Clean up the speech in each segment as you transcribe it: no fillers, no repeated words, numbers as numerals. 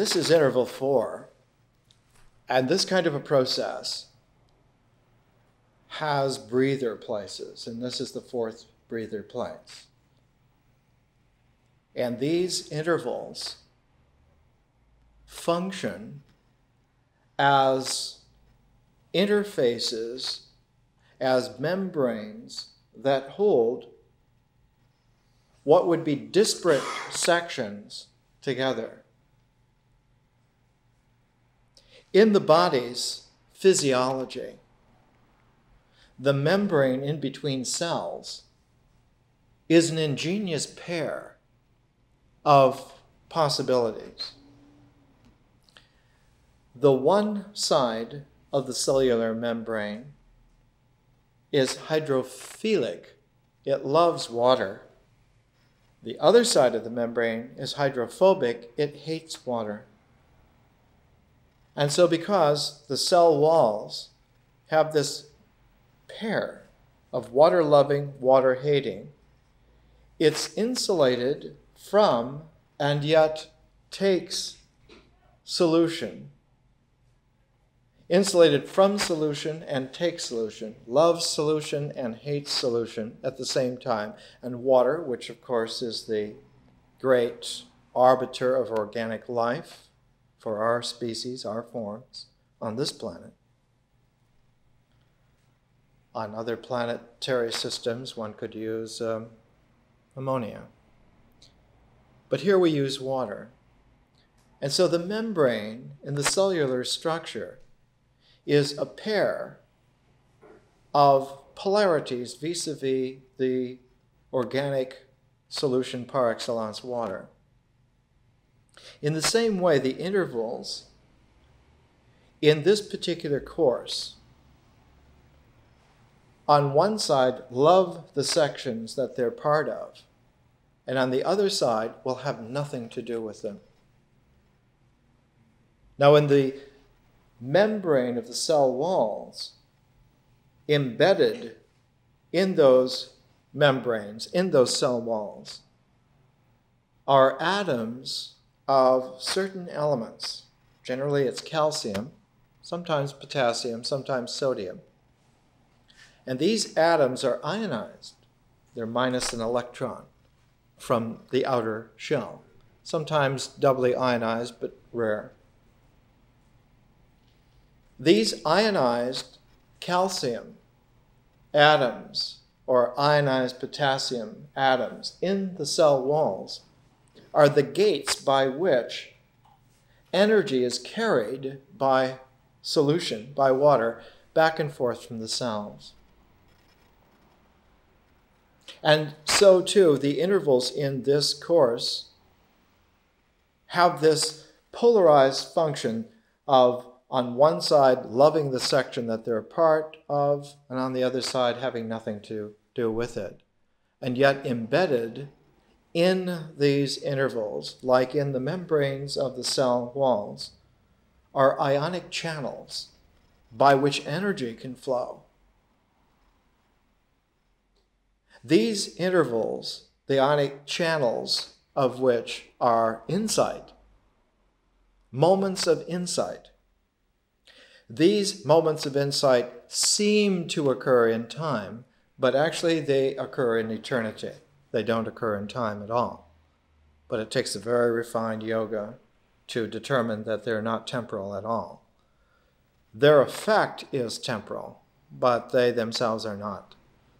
This is interval 4, and this kind of a process has breather places, and this is the 4th breather place. And these intervals function as interfaces, as membranes that hold what would be disparate sections together. In the body's physiology, the membrane in between cells is an ingenious pair of possibilities. The one side of the cellular membrane is hydrophilic. It loves water. The other side of the membrane is hydrophobic. It hates water. And so because the cell walls have this pair of water-loving, water-hating, it's insulated from and yet takes solution. Insulated from solution and takes solution, loves solution and hates solution at the same time. And water, which of course is the great arbiter of organic life for our species, our forms, on this planet. On other planetary systems, one could use ammonia. But here we use water. And so the membrane in the cellular structure is a pair of polarities vis-a-vis the organic solution par excellence, water. In the same way, the intervals in this particular course, on one side, love the sections that they're part of, and on the other side, will have nothing to do with them. Now, in the membrane of the cell walls, embedded in those membranes, in those cell walls, are atoms of certain elements. Generally, it's calcium, sometimes potassium, sometimes sodium. And these atoms are ionized. They're minus an electron from the outer shell, sometimes doubly ionized, but rare. These ionized calcium atoms or ionized potassium atoms in the cell walls are the gates by which energy is carried by solution, by water, back and forth from the cells. And so too, the intervals in this course have this polarized function of, on one side, loving the section that they're a part of, and on the other side, having nothing to do with it. And yet embedded in these intervals, like in the membranes of the cell walls, are ionic channels by which energy can flow. These intervals, the ionic channels of which are insight, moments of insight. These moments of insight seem to occur in time, but actually they occur in eternity. They don't occur in time at all. But it takes a very refined yoga to determine that they're not temporal at all. Their effect is temporal, but they themselves are not.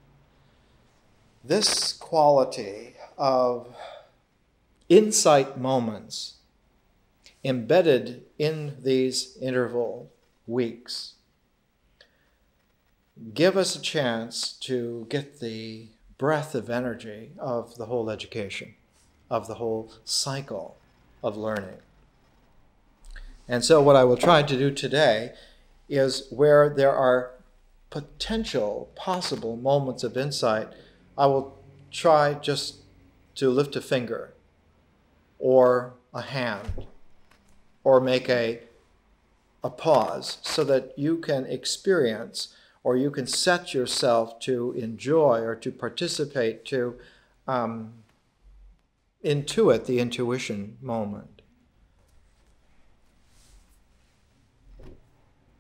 This quality of insight moments embedded in these interval weeks give us a chance to get the breath of energy of the whole education, of the whole cycle of learning. And so what I will try to do today is, where there are potential, possible moments of insight, I will try just to lift a finger or a hand or make a pause so that you can experience, or you can set yourself to enjoy or to participate, to intuit the intuition moment.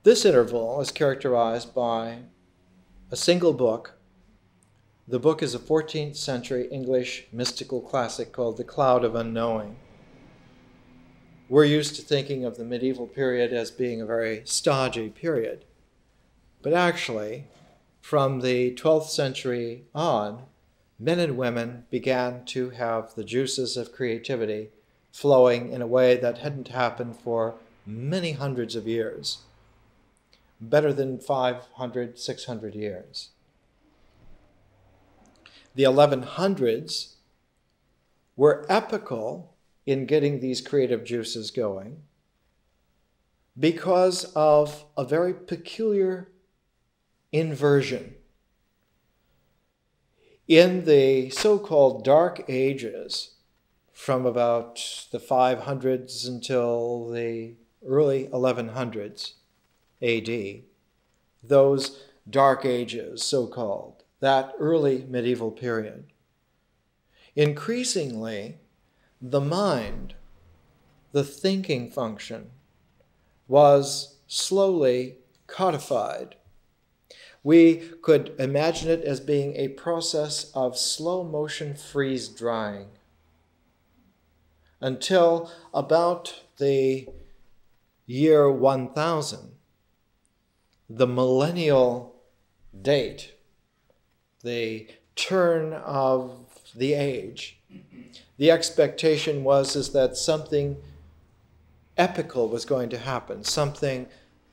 This interval is characterized by a single book. The book is a 14th century English mystical classic called The Cloud of Unknowing. We're used to thinking of the medieval period as being a very stodgy period. But actually, from the 12th century on, men and women began to have the juices of creativity flowing in a way that hadn't happened for many hundreds of years. Better than 500, 600 years. The 1100s were epical in getting these creative juices going because of a very peculiar inversion. In the so-called Dark Ages, from about the 500s until the early 1100s AD, those Dark Ages, so-called, that early medieval period, increasingly the mind, the thinking function, was slowly codified. We could imagine it as being a process of slow motion freeze drying until about the year 1000, the millennial date, the turn of the age. The expectation was that something epical was going to happen, something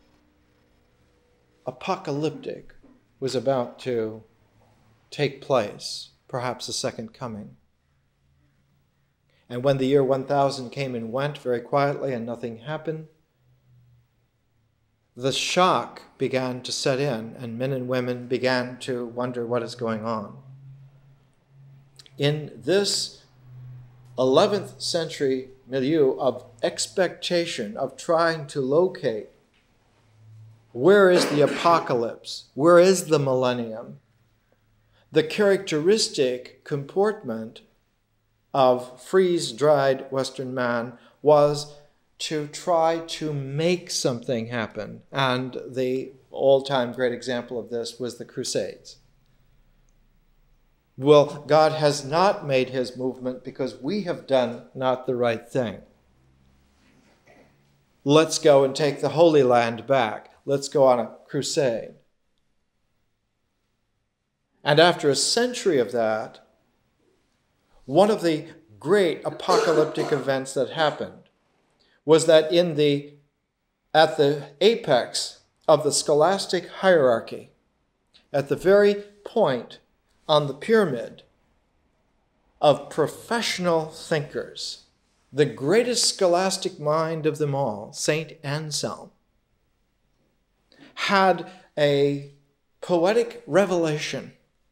apocalyptic was about to take place, perhaps a second coming. And when the year 1000 came and went very quietly and nothing happened, the shock began to set in, and men and women began to wonder what is going on. In this 11th century milieu of expectation, of trying to locate where is the apocalypse, where is the millennium, the characteristic comportment of freeze-dried Western man was to try to make something happen. And the all-time great example of this was the Crusades. Well, God has not made his movement because we have done not the right thing. Let's go and take the Holy Land back. Let's go on a crusade. And after a century of that, one of the great apocalyptic events that happened was that at the apex of the scholastic hierarchy, at the very point on the pyramid of professional thinkers, the greatest scholastic mind of them all, Saint Anselm, had a poetic revelation.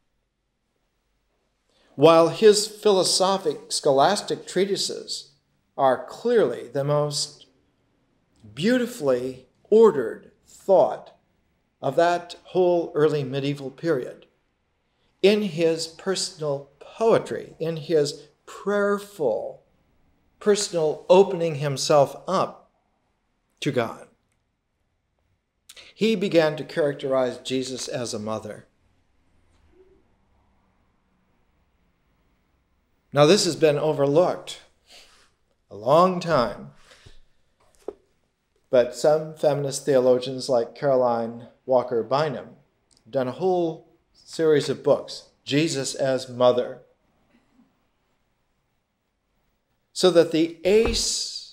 While his philosophic scholastic treatises are clearly the most beautifully ordered thought of that whole early medieval period, in his personal poetry, in his prayerful, personal opening himself up to God, he began to characterize Jesus as a mother. Now, this has been overlooked a long time, but some feminist theologians like Caroline Walker Bynum have done a whole series of books, Jesus as Mother, so that the ace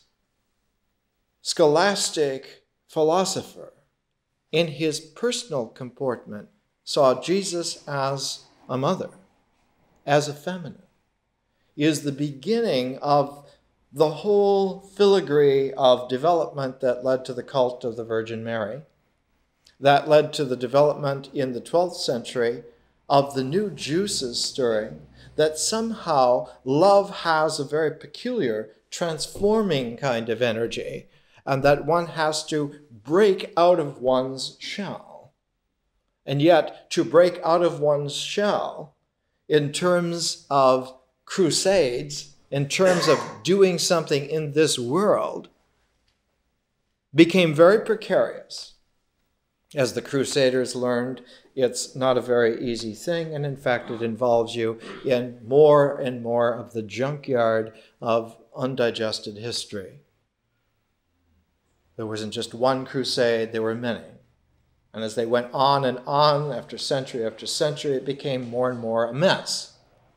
scholastic philosopher in his personal comportment saw Jesus as a mother, as a feminine, is the beginning of the whole filigree of development that led to the cult of the Virgin Mary, that led to the development in the 12th century of the new juices stirring, that somehow love has a very peculiar transforming kind of energy, and that one has to break out of one's shell. And yet, to break out of one's shell in terms of crusades, in terms of doing something in this world, became very precarious. As the Crusaders learned, it's not a very easy thing, and in fact, it involves you in more and more of the junkyard of undigested history. There wasn't just one crusade, there were many. And as they went on and on, after century, it became more and more a mess.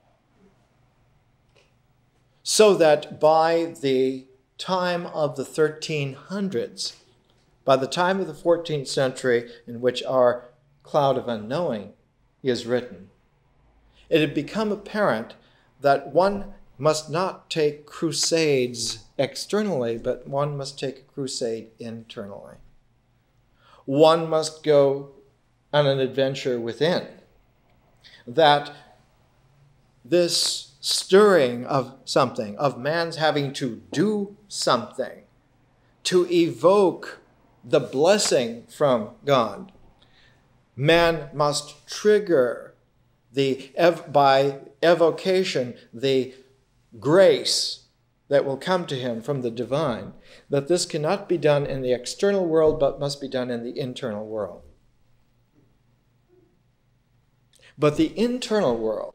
So that by the time of the 1300s, by the time of the 14th century, in which our Cloud of Unknowing is written, it had become apparent that one must not take crusades externally, but one must take a crusade internally. One must go on an adventure within. That this stirring of something, of man's having to do something, to evoke the blessing from God, man must trigger by evocation the grace that will come to him from the divine, that this cannot be done in the external world, but must be done in the internal world. But the internal world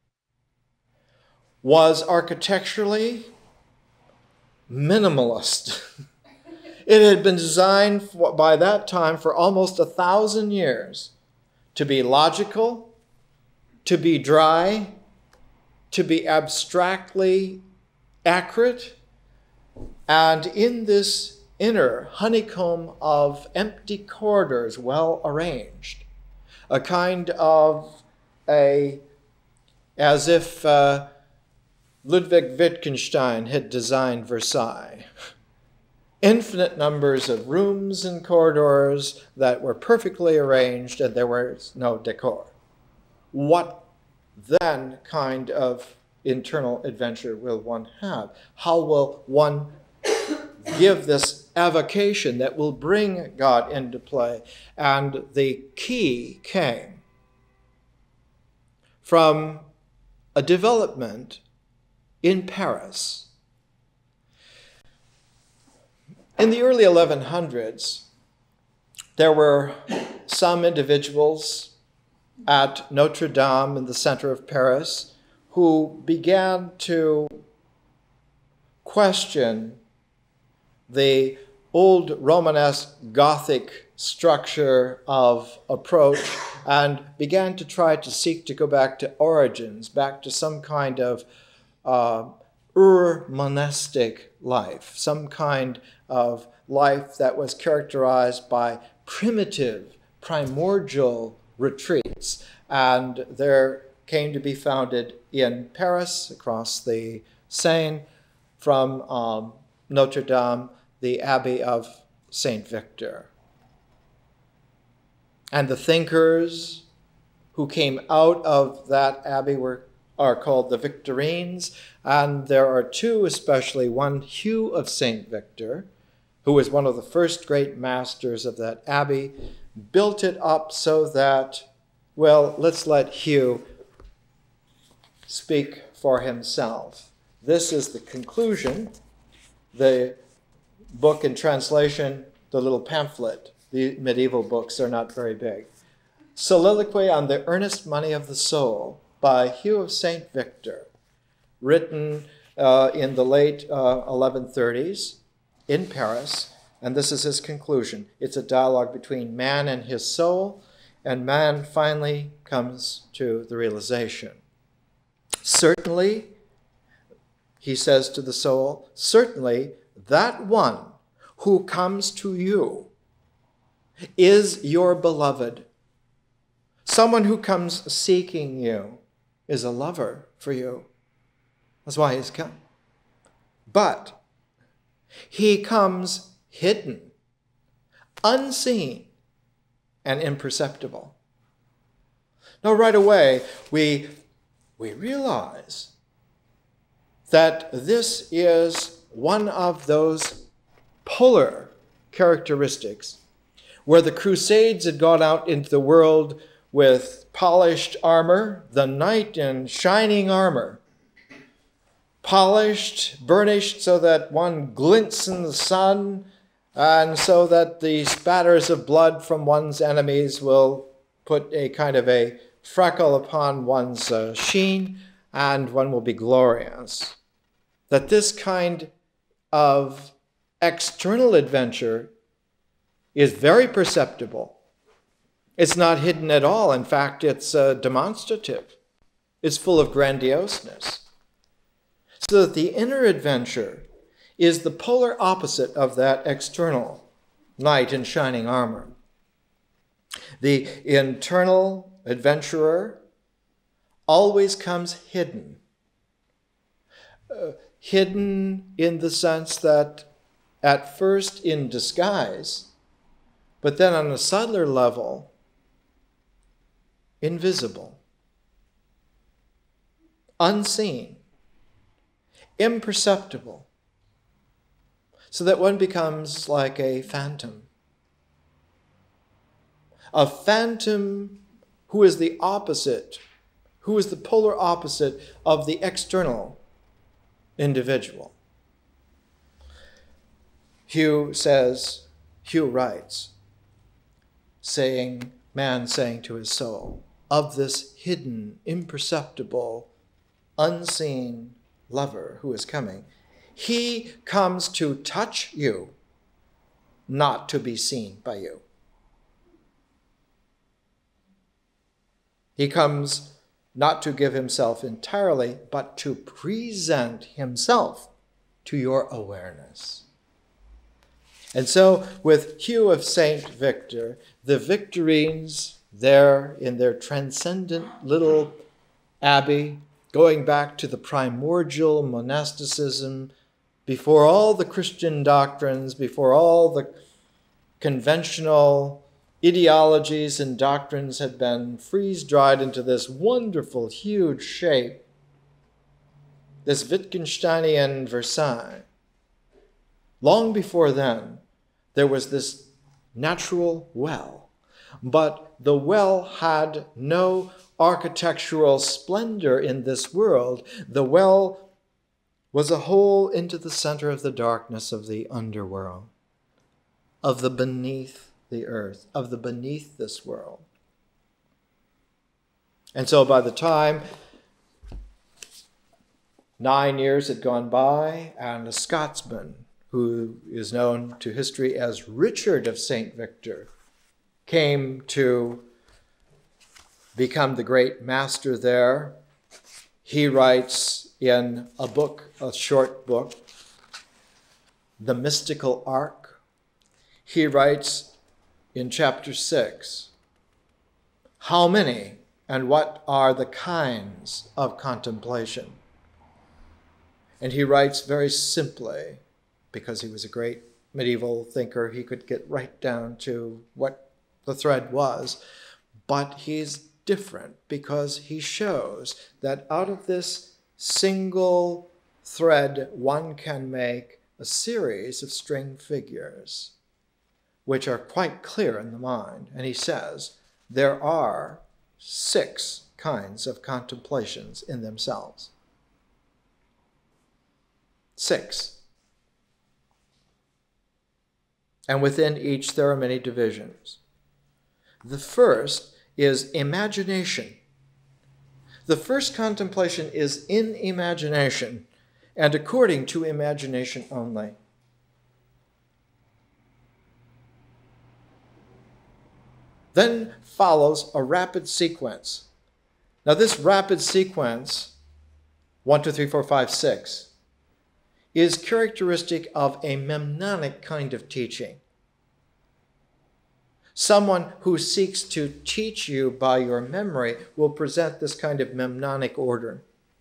was architecturally minimalist. It had been designed by that time for almost 1,000 years to be logical, to be dry, to be abstractly accurate, and in this inner honeycomb of empty corridors, well arranged, a kind of as if Ludwig Wittgenstein had designed Versailles. Infinite numbers of rooms and corridors that were perfectly arranged, and there was no decor. What then kind of internal adventure will one have? How will one give this avocation that will bring God into play? And the key came from a development in Paris. In the early 1100s, there were some individuals at Notre Dame in the center of Paris who began to question the old Romanesque Gothic structure of approach and began to try to seek to go back to origins, back to some kind of monastic life, some kind of life that was characterized by primitive, primordial retreats. And there came to be founded in Paris, across the Seine, from Notre Dame, the Abbey of Saint Victor. And the thinkers who came out of that abbey are called the Victorines, and there are two especially, one Hugh of Saint Victor, who was one of the first great masters of that abbey, built it up so that, well, let's let Hugh speak for himself. This is the conclusion, the book in translation, the little pamphlet. The medieval books are not very big. Soliloquy on the Earnest Money of the Soul by Hugh of Saint Victor, written in the late 1130s in Paris, and this is his conclusion. It's a dialogue between man and his soul, and man finally comes to the realization. Certainly, he says to the soul, certainly that one who comes to you is your beloved. Someone who comes seeking you is a lover for you. That's why he's come. But he comes hidden, unseen, and imperceptible. Now, right away, we realize that this is one of those polar characteristics where the Crusades had gone out into the world with polished armor, the knight in shining armor, polished, burnished so that one glints in the sun, And so that the spatters of blood from one's enemies will put a kind of a freckle upon one's sheen, and one will be glorious. That this kind of external adventure is very perceptible. It's not hidden at all. In fact, it's demonstrative. It's full of grandioseness. So that the inner adventure is the polar opposite of that external knight in shining armor. The internal adventurer always comes hidden. Hidden in the sense that at first in disguise, but then on a subtler level, invisible, unseen, imperceptible, so that one becomes like a phantom. A phantom who is the opposite, who is the polar opposite of the external individual. Hugh writes, man saying to his soul, of this hidden, imperceptible, unseen lover who is coming, he comes to touch you, not to be seen by you. He comes not to give himself entirely, but to present himself to your awareness. And so with Hugh of St. Victor, the Victorines there in their transcendent little abbey, going back to the primordial monasticism, before all the Christian doctrines, before all the conventional ideologies and doctrines had been freeze-dried into this wonderful, huge shape, this Wittgensteinian Versailles. Long before then, there was this natural well, but the well had no architectural splendor in this world. The well was a hole into the center of the darkness of the underworld, of the beneath the earth, of the beneath this world. And so by the time 9 years had gone by, and a Scotsman who is known to history as Richard of St. Victor came to become the great master there, he writes in a book, a short book, The Mystical Ark. He writes in chapter 6, how many and what are the kinds of contemplation? And he writes very simply, because he was a great medieval thinker, he could get right down to what the thread was, but he's different because he shows that out of this single thread, one can make a series of string figures, which are quite clear in the mind. And he says there are 6 kinds of contemplations in themselves. 6. And within each there are many divisions. The first is imagination. The first contemplation is in imagination and according to imagination only. Then follows a rapid sequence. Now this rapid sequence, 1, 2, 3, 4, 5, 6, is characteristic of a mnemonic kind of teaching. Someone who seeks to teach you by your memory will present this kind of mnemonic order.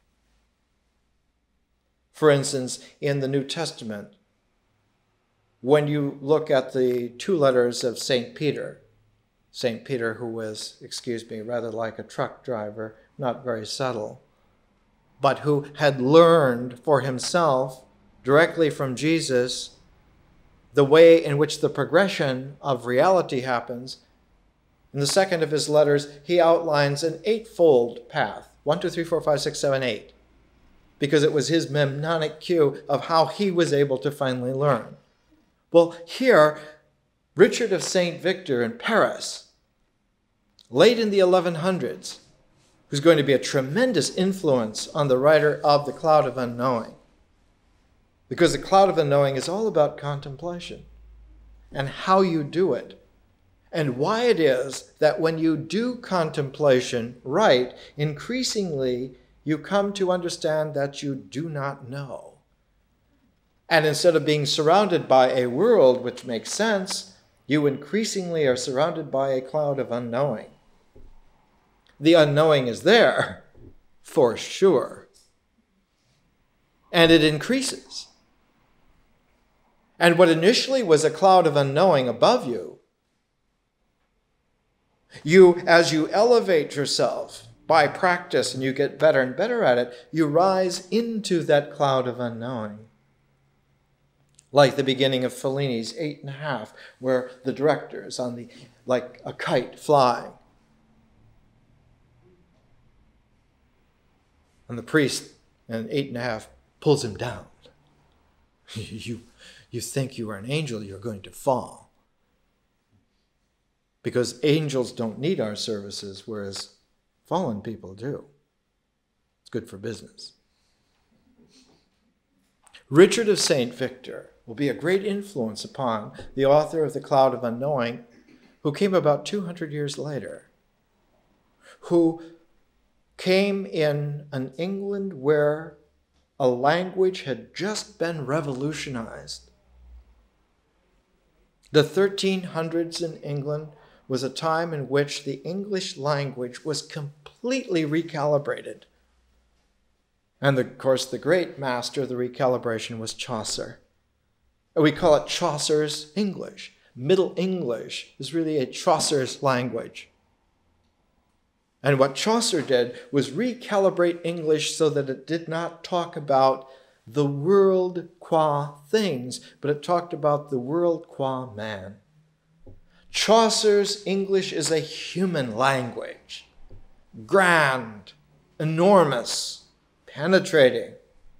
For instance, in the New Testament, when you look at the 2 letters of St. Peter who was, rather like a truck driver, not very subtle, but who had learned for himself directly from Jesus the way in which the progression of reality happens. In the second of his letters, he outlines an 8-fold path, 1, 2, 3, 4, 5, 6, 7, 8, because it was his mnemonic cue of how he was able to finally learn. Well, here, Richard of St. Victor in Paris, late in the 1100s, who's going to be a tremendous influence on the writer of The Cloud of Unknowing. Because The Cloud of Unknowing is all about contemplation and how you do it. And why it is that when you do contemplation right, increasingly you come to understand that you do not know. And instead of being surrounded by a world which makes sense, you increasingly are surrounded by a cloud of unknowing. The unknowing is there, for sure. And it increases. And what initially was a cloud of unknowing above you, as you elevate yourself by practice and you get better and better at it, you rise into that cloud of unknowing. Like the beginning of Fellini's 8.5, where the director is like a kite flying. And the priest in 8.5 pulls him down. You think you are an angel, you're going to fall. Because angels don't need our services, whereas fallen people do. It's good for business. Richard of St. Victor will be a great influence upon the author of The Cloud of Unknowing, who came about 200 years later, who came in an England where a language had just been revolutionized. The 1300s in England was a time in which the English language was completely recalibrated. And of course, the great master of the recalibration was Chaucer. We call it Chaucer's English. Middle English is really a Chaucer's language. And what Chaucer did was recalibrate English so that it did not talk about the world qua things, but it talked about the world qua man. Chaucer's English is a human language. Grand, enormous, penetrating.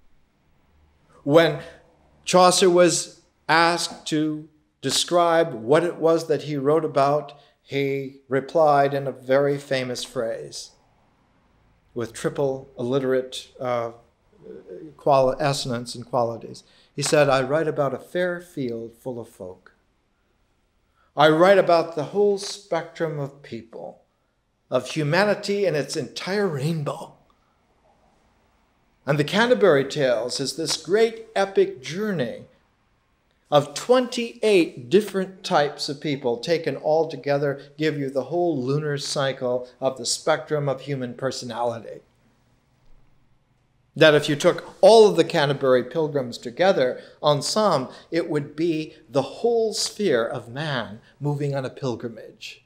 When Chaucer was asked to describe what it was that he wrote about, he replied in a very famous phrase with triple alliterate assonance and qualities. He said, "I write about a fair field full of folk. I write about the whole spectrum of people, of humanity in its entire rainbow." And the Canterbury Tales is this great epic journey of 28 different types of people taken all together, give you the whole lunar cycle of the spectrum of human personality. That if you took all of the Canterbury Pilgrims together, ensemble, it would be the whole sphere of man moving on a pilgrimage.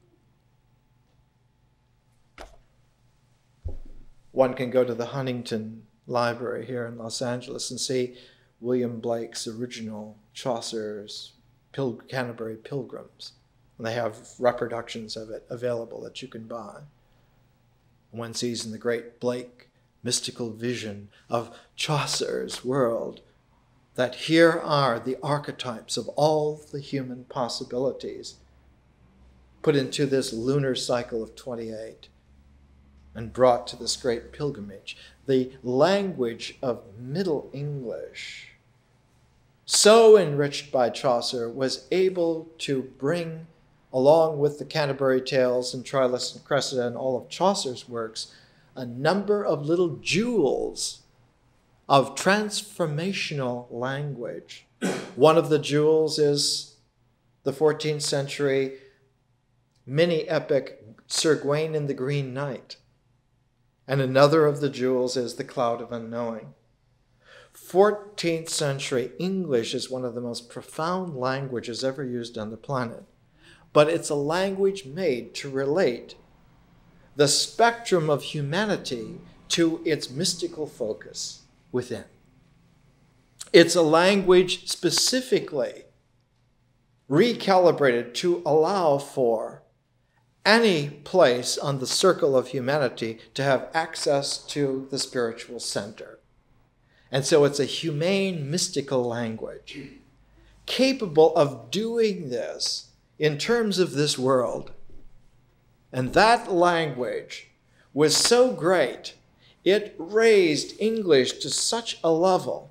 One can go to the Huntington Library here in Los Angeles and see William Blake's original Chaucer's Canterbury Pilgrims. And they have reproductions of it available that you can buy. One sees in the great Blake mystical vision of Chaucer's world that here are the archetypes of all the human possibilities put into this lunar cycle of 28 and brought to this great pilgrimage. The language of Middle English, so enriched by Chaucer, was able to bring, along with the Canterbury Tales and Troilus and Cressida and all of Chaucer's works, a number of little jewels of transformational language. One of the jewels is the 14th century mini-epic Sir Gawain and the Green Knight. And another of the jewels is The Cloud of Unknowing. 14th century English is one of the most profound languages ever used on the planet. But it's a language made to relate the spectrum of humanity to its mystical focus within. It's a language specifically recalibrated to allow for any place on the circle of humanity to have access to the spiritual center. And so it's a humane, mystical language. capable of doing this in terms of this world. And that language was so great, it raised English to such a level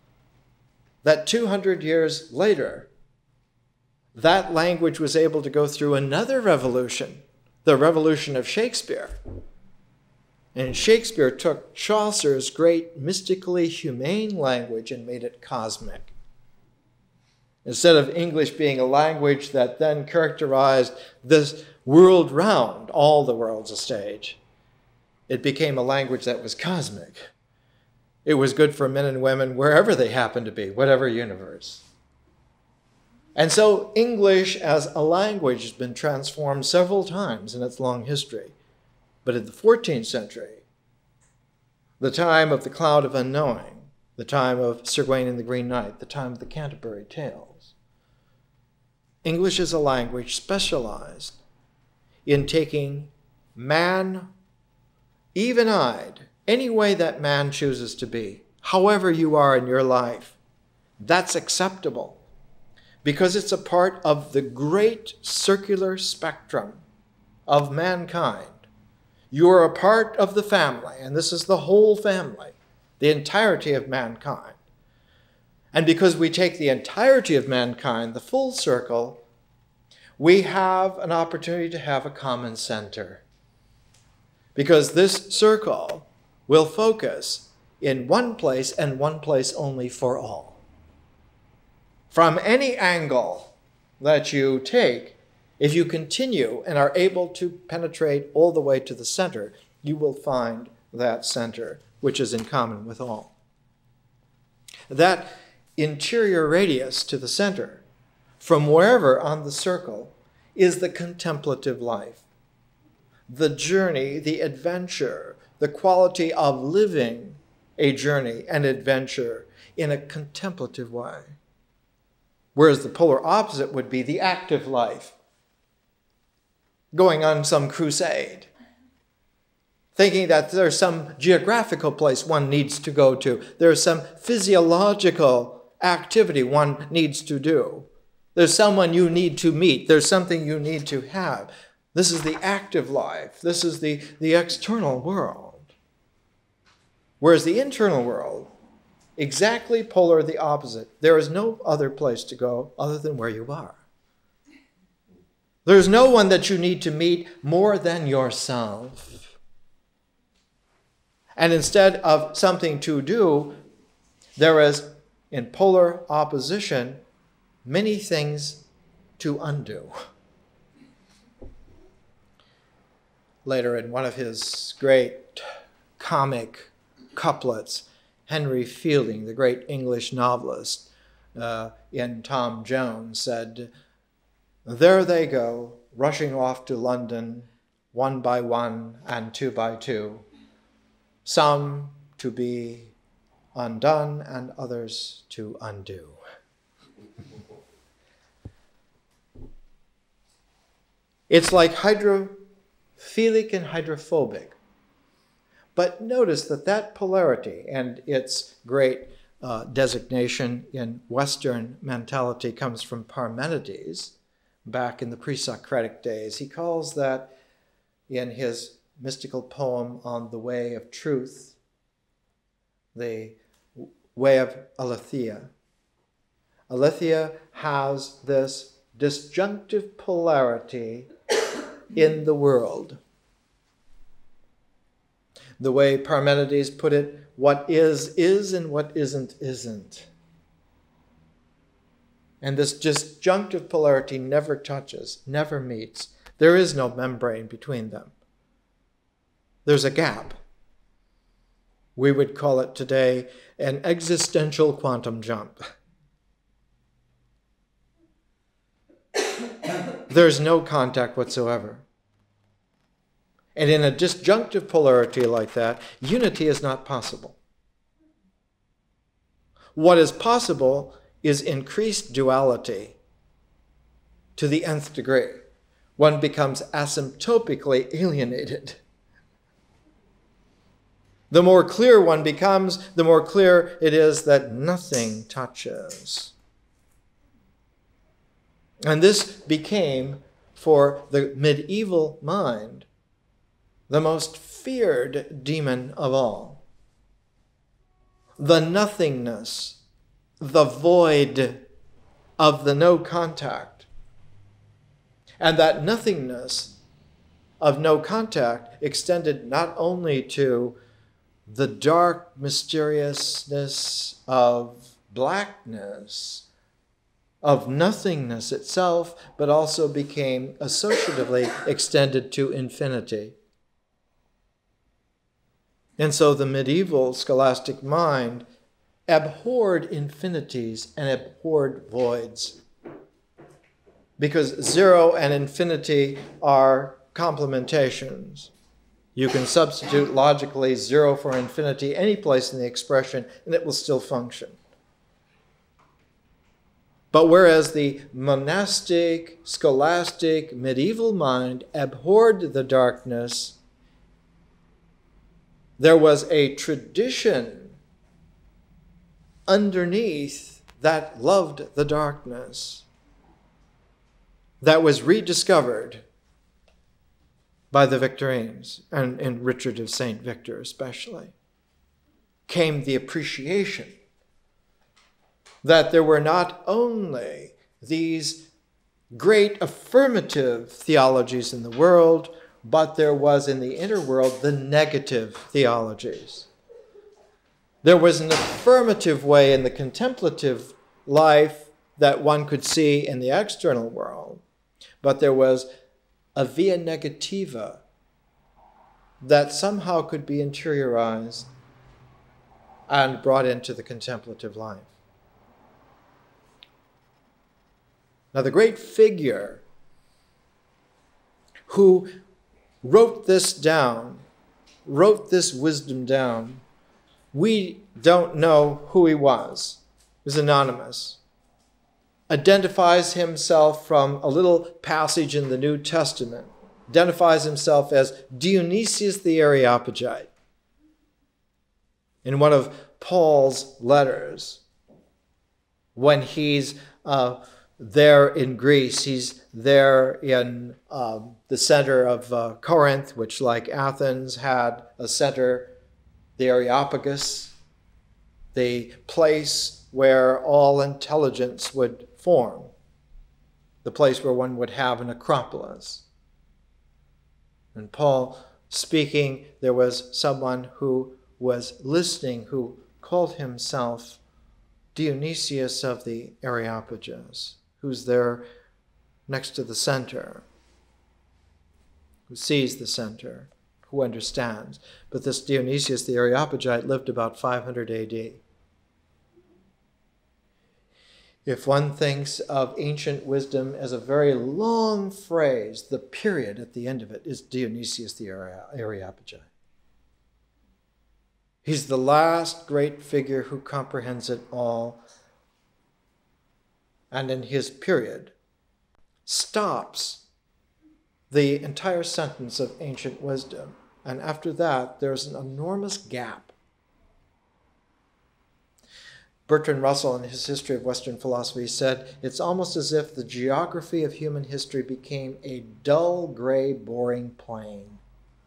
that 200 years later, that language was able to go through another revolution, the revolution of Shakespeare. And Shakespeare took Chaucer's great mystically humane language and made it cosmic. Instead of English being a language that then characterized this world round, all the world's a stage, it became a language that was cosmic. It was good for men and women wherever they happened to be, whatever universe. And so English as a language has been transformed several times in its long history. But in the 14th century, the time of the Cloud of Unknowing, the time of Sir Gawain and the Green Knight, the time of the Canterbury Tales, English is a language specialized in taking man, even-eyed, any way that man chooses to be, however you are in your life, that's acceptable because it's a part of the great circular spectrum of mankind. You are a part of the family, and this is the whole family, the entirety of mankind. And because we take the entirety of mankind, the full circle, we have an opportunity to have a common center. Because this circle will focus in one place and one place only for all. From any angle that you take, if you continue and are able to penetrate all the way to the center, you will find that center, which is in common with all. That interior radius to the center, from wherever on the circle, is the contemplative life. The journey, the adventure, the quality of living a journey, an adventure, in a contemplative way. Whereas the polar opposite would be the active life, going on some crusade, thinking that there's some geographical place one needs to go to. There's some physiological activity one needs to do. There's someone you need to meet. There's something you need to have. This is the active life. This is the external world. Whereas the internal world, exactly polar the opposite. There is no other place to go other than where you are. There's no one that you need to meet more than yourself. And instead of something to do, there is, in polar opposition, many things to undo. Later, in one of his great comic couplets, Henry Fielding, the great English novelist, in Tom Jones, said, "There they go, rushing off to London, one by one and two by two, some to be undone and others to undo." It's like hydrophilic and hydrophobic. But notice that polarity and its great designation in Western mentality comes from Parmenides back in the pre-Socratic days. He calls that, in his mystical poem on the way of truth, the way of aletheia. Aletheia has this disjunctive polarity in the world. The way Parmenides put it, what is and what isn't. And this disjunctive polarity never touches, never meets. There is no membrane between them. There's a gap. We would call it today an existential quantum jump. There's no contact whatsoever. And in a disjunctive polarity like that, unity is not possible. What is possible is increased duality to the nth degree. One becomes asymptotically alienated. The more clear one becomes, the more clear it is that nothing touches. And this became, for the medieval mind, the most feared demon of all. The nothingness, the void of the no contact. And that nothingness of no contact extended not only to the dark mysteriousness of blackness, of nothingness itself, but also became associatively extended to infinity. And so the medieval scholastic mind abhorred infinities and abhorred voids, because zero and infinity are complementations. You can substitute logically zero for infinity any place in the expression, and it will still function. But whereas the monastic, scholastic, medieval mind abhorred the darkness, there was a tradition underneath that loved the darkness, that was rediscovered by the Victorines, and in Richard of St. Victor especially, came the appreciation that there were not only these great affirmative theologies in the world, but there was in the inner world the negative theologies. There was an affirmative way in the contemplative life that one could see in the external world, but there was a via negativa that somehow could be interiorized and brought into the contemplative life. Now, the great figure who wrote this down, wrote this wisdom down, we don't know who he was. He was anonymous. Identifies himself from a little passage in the New Testament. Identifies himself as Dionysius the Areopagite. In one of Paul's letters, when he's there in Greece, he's there in the center of Corinth, which, like Athens, had a center, the Areopagus, the place where all intelligence would form, the place where one would have an Acropolis. And Paul speaking, there was someone who was listening who called himself Dionysius of the Areopagus, who's there next to the center, who sees the center, who understands. But this Dionysius the Areopagite lived about 500 AD. If one thinks of ancient wisdom as a very long phrase, the period at the end of it is Dionysius the Areopagite. He's the last great figure who comprehends it all, and in his period stops the entire sentence of ancient wisdom. And after that, there's an enormous gap. Bertrand Russell, in his History of Western Philosophy, said, it's almost as if the geography of human history became a dull, gray, boring plain.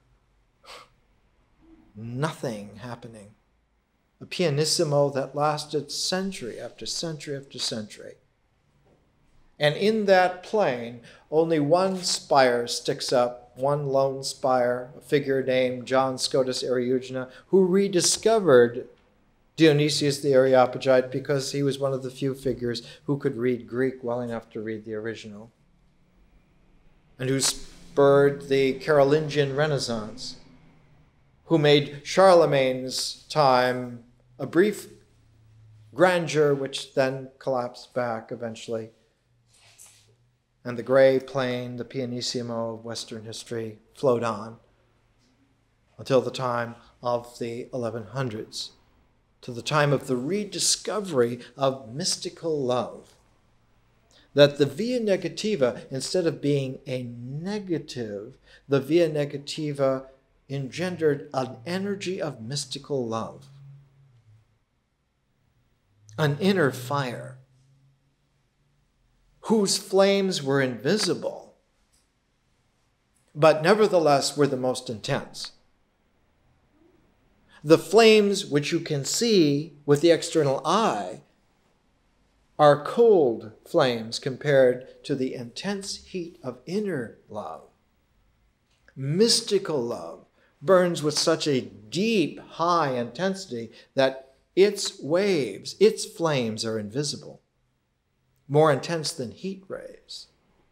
Nothing happening. A pianissimo that lasted century after century after century. And in that plain, only one spire sticks up, one lone spire, a figure named John Scotus Eriugena, who rediscovered Dionysius the Areopagite because he was one of the few figures who could read Greek well enough to read the original, and who spurred the Carolingian Renaissance, who made Charlemagne's time a brief grandeur which then collapsed back eventually. And the gray plain, the pianissimo of Western history, flowed on until the time of the 1100s, to the time of the rediscovery of mystical love. That the via negativa, instead of being a negative, the via negativa engendered an energy of mystical love, an inner fire. whose flames were invisible, but nevertheless were the most intense. The flames which you can see with the external eye are cold flames compared to the intense heat of inner love. Mystical love burns with such a deep, high intensity that its waves, its flames are invisible, more intense than heat rays,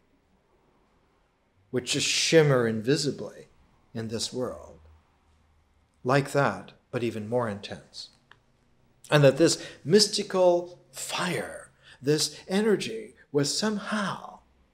which just shimmer invisibly in this world. Like that, but even more intense. And that this mystical fire, this energy, was somehow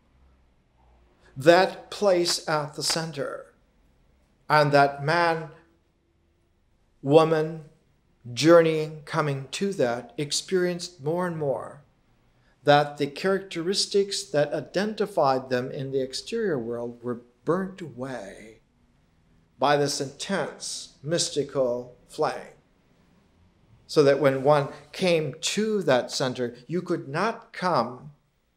that place at the center. And that man, woman, journeying, coming to that, experienced more and more that the characteristics that identified them in the exterior world were burnt away by this intense mystical flame. So that when one came to that center, you could not come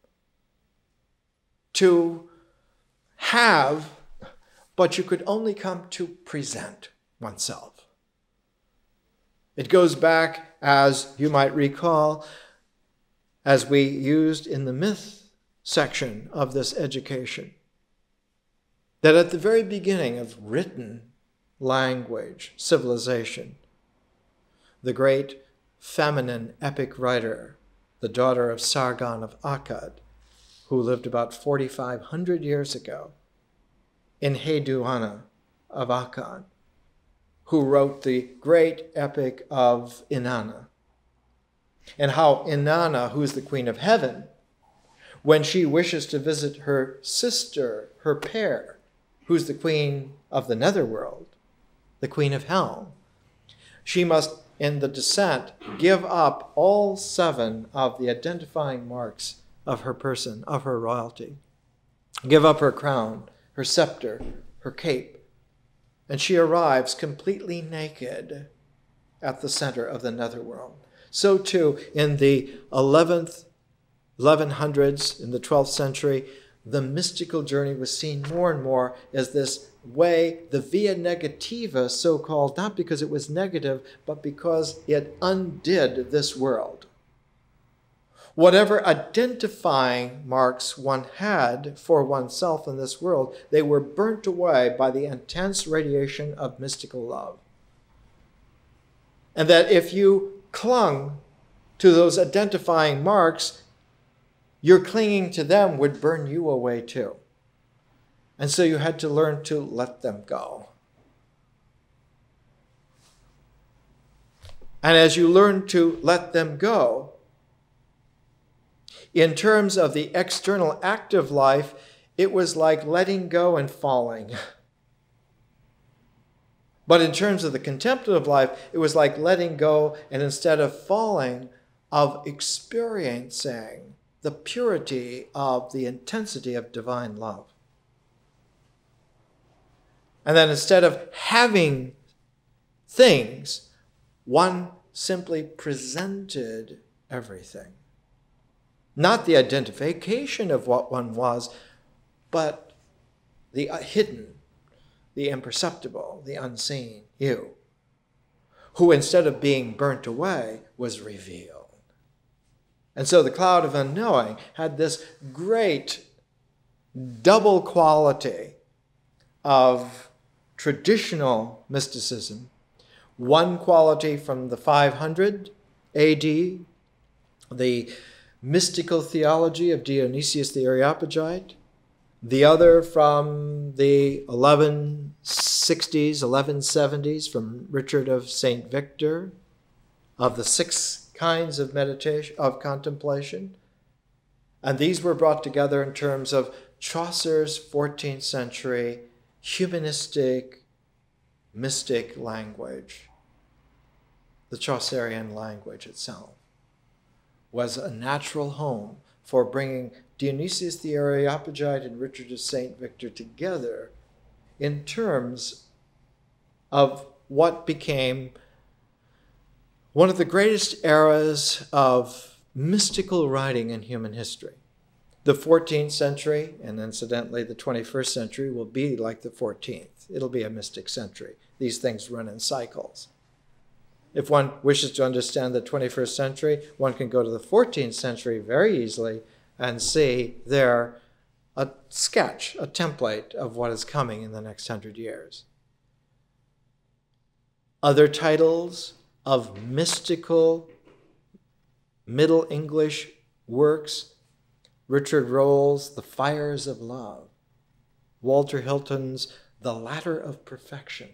to have, but you could only come to present oneself. It goes back, as you might recall, as we used in the myth section of this education, that at the very beginning of written language, civilization, the great feminine epic writer, the daughter of Sargon of Akkad, who lived about 4,500 years ago, in Hedwana of Akkad, who wrote the great epic of Inanna. And how Inanna, who is the queen of heaven, when she wishes to visit her sister, her pair, who's the queen of the netherworld, the queen of hell, she must, in the descent, give up all 7 of the identifying marks of her person, of her royalty. Give up her crown, her scepter, her cape, and she arrives completely naked at the center of the netherworld. So too, in the 1100s, in the 12th century, the mystical journey was seen more and more as this way, the via negativa, so-called, not because it was negative, but because it undid this world. Whatever identifying marks one had for oneself in this world, they were burnt away by the intense radiation of mystical love. And that if you clung to those identifying marks, your clinging to them would burn you away too. And so you had to learn to let them go. And as you learn to let them go, in terms of the external active life, it was like letting go and falling. But in terms of the contemplative life, it was like letting go and instead of falling, of experiencing the purity of the intensity of divine love. And then instead of having things, one simply presented everything. Not the identification of what one was, but the hidden, the imperceptible, the unseen you, who instead of being burnt away was revealed. And so the cloud of unknowing had this great double quality of traditional mysticism. One quality from the 500 AD, the mystical theology of Dionysius the Areopagite, the other from the 1160s, 1170s, from Richard of St. Victor, of the 6 kinds of meditation, of contemplation. And these were brought together in terms of Chaucer's 14th century humanistic, mystic language. The Chaucerian language itself was a natural home for bringing Dionysius the Areopagite and Richard of St. Victor together in terms of what became one of the greatest eras of mystical writing in human history. The 14th century, and incidentally the 21st century, will be like the 14th. It'll be a mystic century. These things run in cycles. If one wishes to understand the 21st century, one can go to the 14th century very easily and see there a sketch, a template of what is coming in the next 100 years. Other titles of mystical Middle English works: Richard Roll's The Fires of Love, Walter Hilton's The Ladder of Perfection,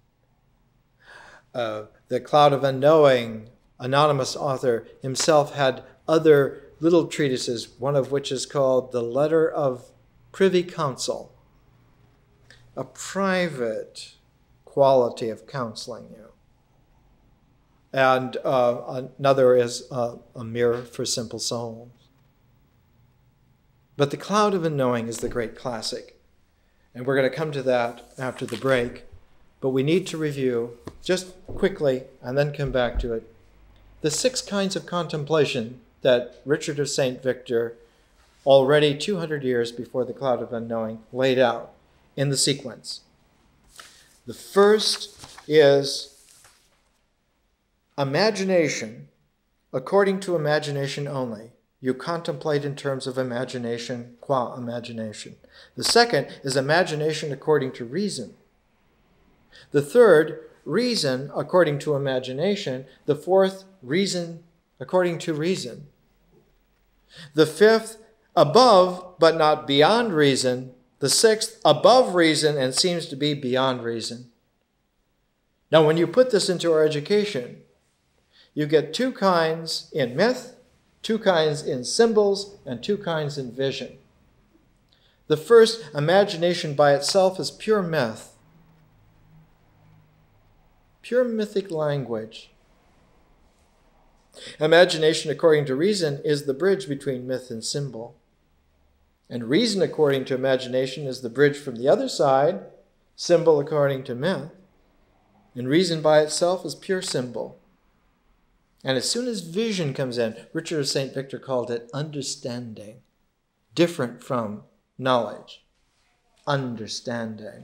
The Cloud of Unknowing, anonymous author himself had other little treatises, one of which is called The Letter of Privy Council, a private quality of counseling you. And another is A Mirror for Simple Souls. But The Cloud of Unknowing is the great classic. And we're going to come to that after the break. But we need to review, just quickly, and then come back to it, the 6 kinds of contemplation that Richard of St. Victor, already 200 years before The Cloud of Unknowing, laid out in the sequence. The first is imagination, according to imagination only. You contemplate in terms of imagination, qua imagination. The second is imagination according to reason. The third, reason according to imagination. The fourth, reason according to reason. The fifth, above but not beyond reason. The sixth, above reason and seems to be beyond reason. Now, when you put this into our education, you get 2 kinds in myth, 2 kinds in symbols, and 2 kinds in vision. The first, imagination by itself, is pure myth. Pure mythic language. Imagination according to reason is the bridge between myth and symbol. And reason according to imagination is the bridge from the other side, symbol according to myth. And reason by itself is pure symbol. And as soon as vision comes in, Richard of St. Victor called it understanding, different from knowledge. Understanding.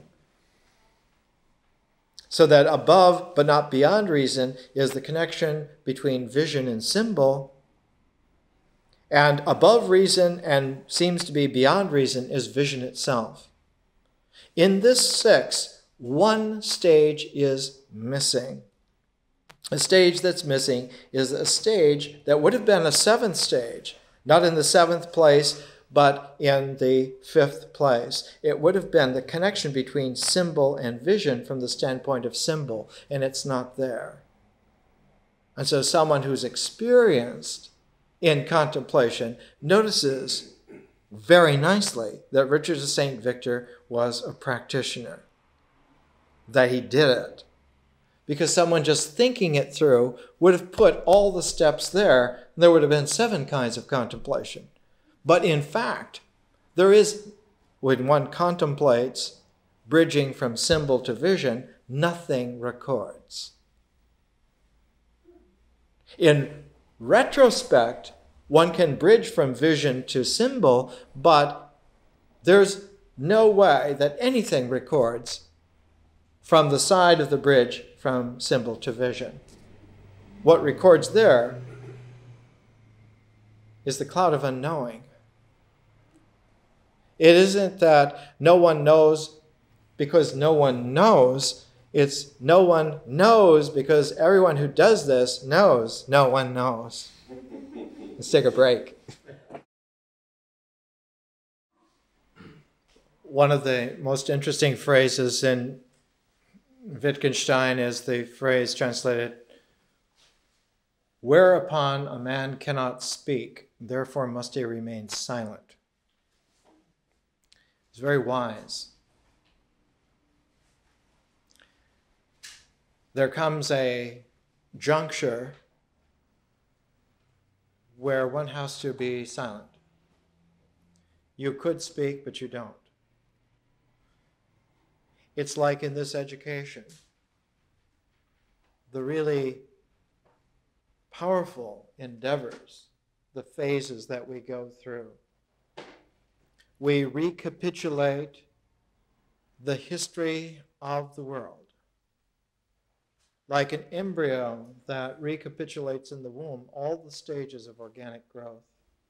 So that above but not beyond reason is the connection between vision and symbol, and above reason and seems to be beyond reason is vision itself. In this 6, one stage is missing. A stage that's missing is a stage that would have been a 7th stage, not in the 7th place, but in the 5th place. It would have been the connection between symbol and vision from the standpoint of symbol, and it's not there. And so someone who's experienced in contemplation notices very nicely that Richard of St. Victor was a practitioner, that he did it. Because someone just thinking it through would have put all the steps there, and there would have been 7 kinds of contemplation. But in fact, there is, when one contemplates bridging from symbol to vision, nothing records. In retrospect, one can bridge from vision to symbol, but there's no way that anything records from the side of the bridge from symbol to vision. What records there is the cloud of unknowing. It isn't that no one knows because no one knows. It's no one knows because everyone who does this knows no one knows. Let's take a break. One of the most interesting phrases in Wittgenstein is the phrase translated, "Whereupon a man cannot speak, therefore must he remain silent." It's very wise. There comes a juncture where one has to be silent. You could speak, but you don't. It's like in this education, the really powerful endeavors, the phases that we go through. we recapitulate the history of the world. Like an embryo that recapitulates in the womb all the stages of organic growth.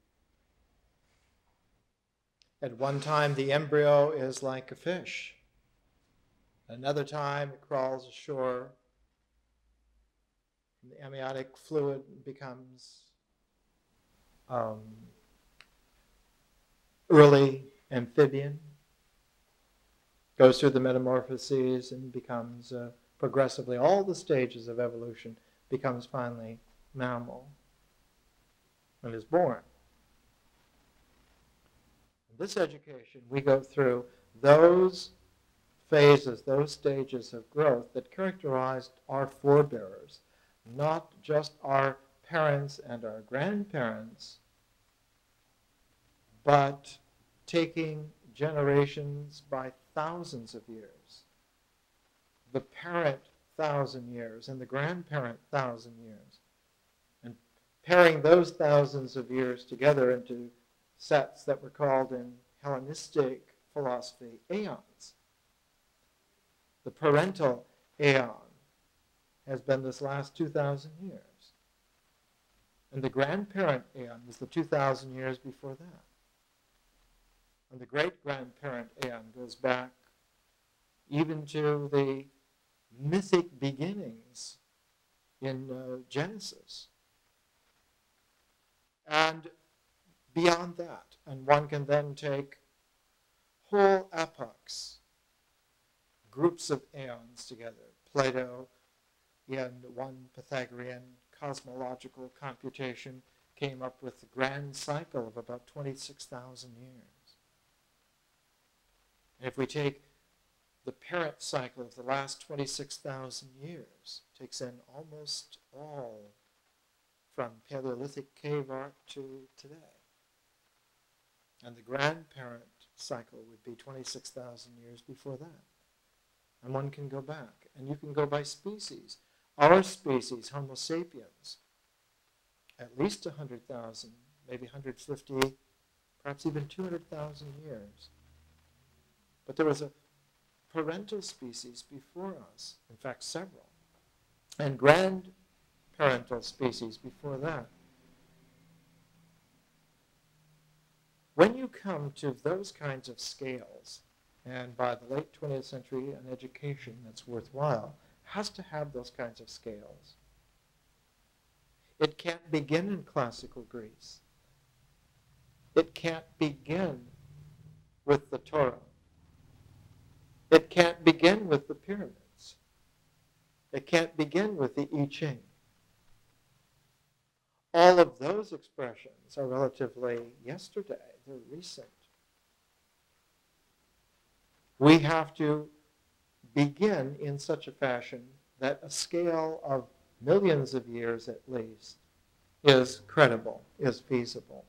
At one time, the embryo is like a fish. Another time, it crawls ashore. The amniotic fluid becomes early amphibian, goes through the metamorphoses and becomes progressively, all the stages of evolution, becomes finally mammal and is born. In this education, we go through those phases, those stages of growth that characterized our forebears, not just our parents and our grandparents, but taking generations by thousands of years. The parent 1,000 years and the grandparent 1,000 years. And pairing those thousands of years together into sets that were called in Hellenistic philosophy aeons. The parental aeon has been this last 2,000 years. And the grandparent aeon was the 2,000 years before that. And the great-grandparent aeon goes back even to the mythic beginnings in Genesis. And beyond that, and one can then take whole epochs, groups of aeons together. Plato, in one Pythagorean cosmological computation, came up with the grand cycle of about 26,000 years. And if we take the parent cycle of the last 26,000 years, takes in almost all from Paleolithic cave art to today. And the grandparent cycle would be 26,000 years before that. And one can go back. And you can go by species. Our species, Homo sapiens, at least 100,000, maybe 150, perhaps even 200,000 years. But there was a parental species before us, in fact several, and grandparental species before that. When you come to those kinds of scales, and by the late 20th century, an education that's worthwhile has to have those kinds of scales. It can't begin in classical Greece. It can't begin with the Torah. It can't begin with the pyramids. It can't begin with the I Ching. All of those expressions are relatively yesterday. They're recent. We have to begin in such a fashion that a scale of millions of years at least is credible, is feasible.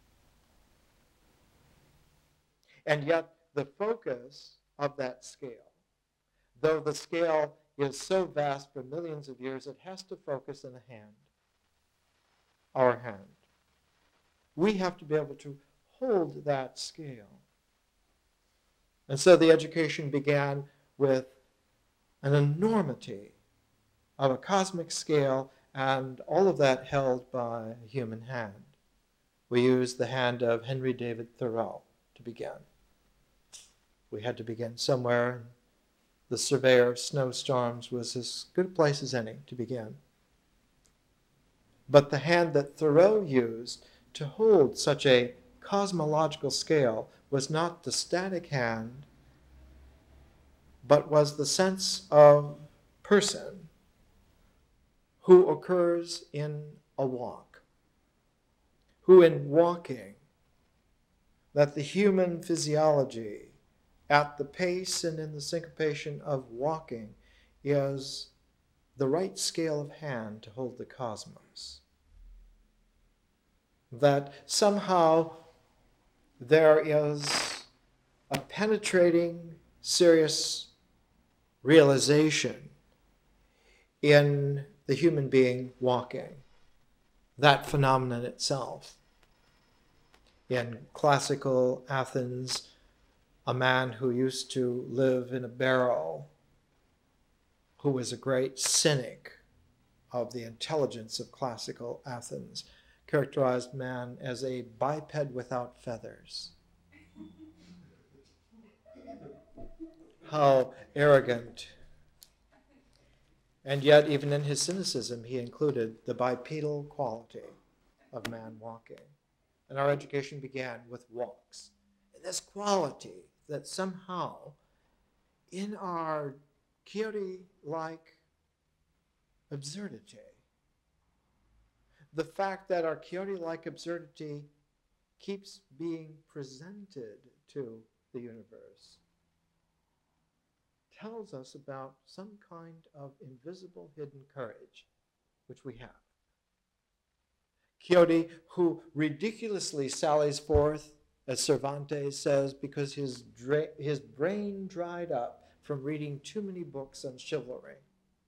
And yet the focus of that scale, though the scale is so vast for millions of years, it has to focus in the hand, our hand. We have to be able to hold that scale. And so the education began with an enormity of a cosmic scale, and all of that held by a human hand. We used the hand of Henry David Thoreau to begin. We had to begin somewhere. The Surveyor of Snowstorms was as good a place as any to begin. But the hand that Thoreau used to hold such a cosmological scale was not the static hand, but was the sense of person who occurs in a walk, who in walking, that the human physiology at the pace and in the syncopation of walking is the right scale of hand to hold the cosmos. That somehow there is a penetrating, serious realization in the human being walking, that phenomenon itself. In classical Athens, a man who used to live in a barrel, who was a great cynic of the intelligence of classical Athens, characterized man as a biped without feathers. How arrogant. And yet, even in his cynicism, he included the bipedal quality of man walking. And our education began with walks. And this quality that somehow, in our Quixote-like absurdity, the fact that our Quixote-like absurdity keeps being presented to the universe tells us about some kind of invisible hidden courage which we have. Quixote, who ridiculously sallies forth, as Cervantes says, because his brain dried up from reading too many books on chivalry.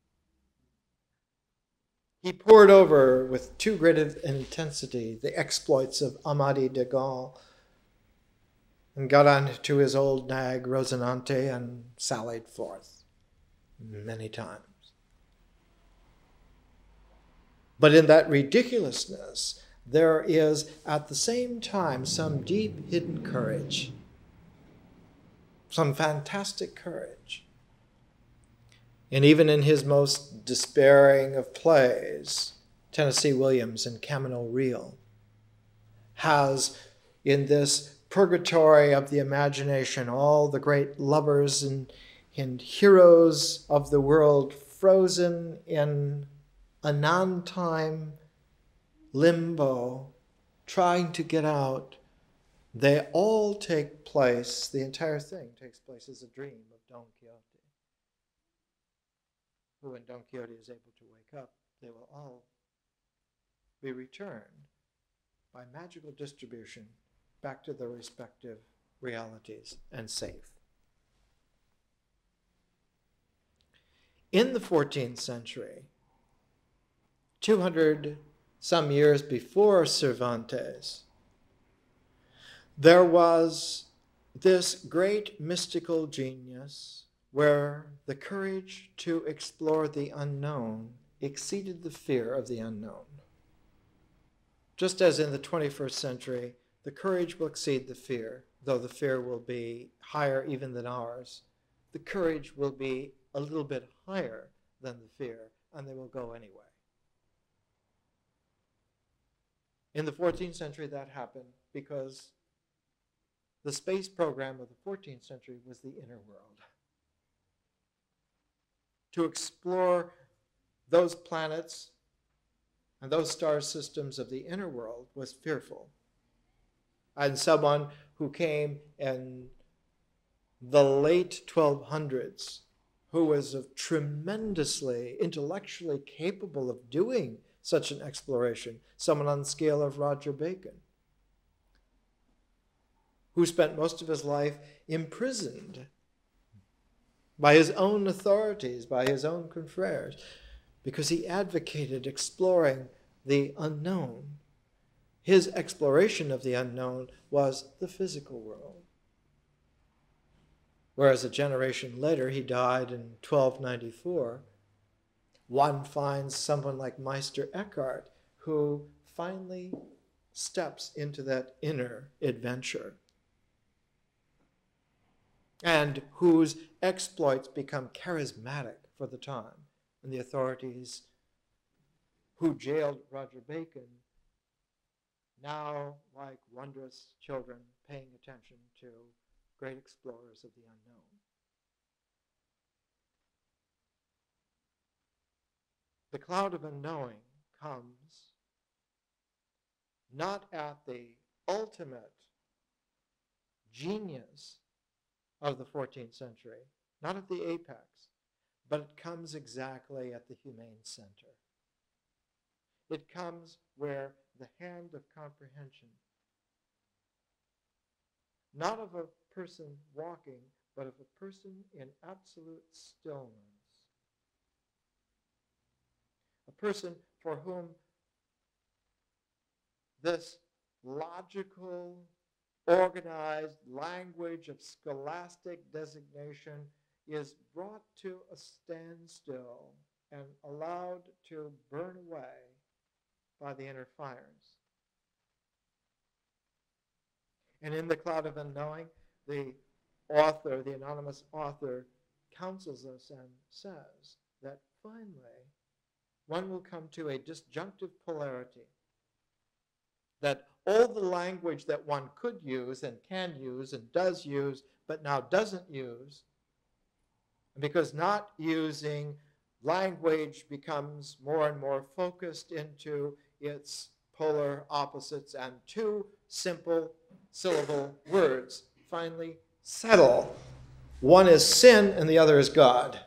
He pored over with too great an intensity the exploits of Amadis de Gaul, and got on to his old nag Rosinante and sallied forth many times. But in that ridiculousness, there is at the same time some deep hidden courage, some fantastic courage. And even in his most despairing of plays, Tennessee Williams in Camino Real has, in this purgatory of the imagination, all the great lovers and heroes of the world frozen in a non-time limbo, trying to get out. They all take place, the entire thing takes place as a dream of Don Quixote, who, when Don Quixote is able to wake up, they will all be returned by magical distribution back to their respective realities and safe. In the 14th century, 200 some years before Cervantes, there was this great mystical genius where the courage to explore the unknown exceeded the fear of the unknown. Just as in the 21st century, the courage will exceed the fear, though the fear will be higher even than ours. The courage will be a little bit higher than the fear, and they will go anyway. In the 14th century, that happened because the space program of the 14th century was the inner world. To explore those planets and those star systems of the inner world was fearful. And someone who came in the late 1200s, who was tremendously intellectually capable of doing such an exploration, someone on the scale of Roger Bacon, who spent most of his life imprisoned by his own authorities, by his own confreres, because he advocated exploring the unknown. His exploration of the unknown was the physical world. Whereas a generation later, he died in 1294, one finds someone like Meister Eckhart, who finally steps into that inner adventure, and whose exploits become charismatic for the time. And the authorities who jailed Roger Bacon, now like wondrous children paying attention to great explorers of the unknown. The cloud of unknowing comes not at the ultimate genius of the 14th century, not at the apex, but it comes exactly at the humane center. It comes where the hand of comprehension, not of a person walking, but of a person in absolute stillness, a person for whom this logical, organized language of scholastic designation is brought to a standstill and allowed to burn away by the inner fires. And in the cloud of unknowing, the author, the anonymous author, counsels us and says that finally one will come to a disjunctive polarity, that all the language that one could use and can use and does use but now doesn't use, because not using language becomes more and more focused into its polar opposites, and two simple syllable words finally settle. One is sin and the other is God.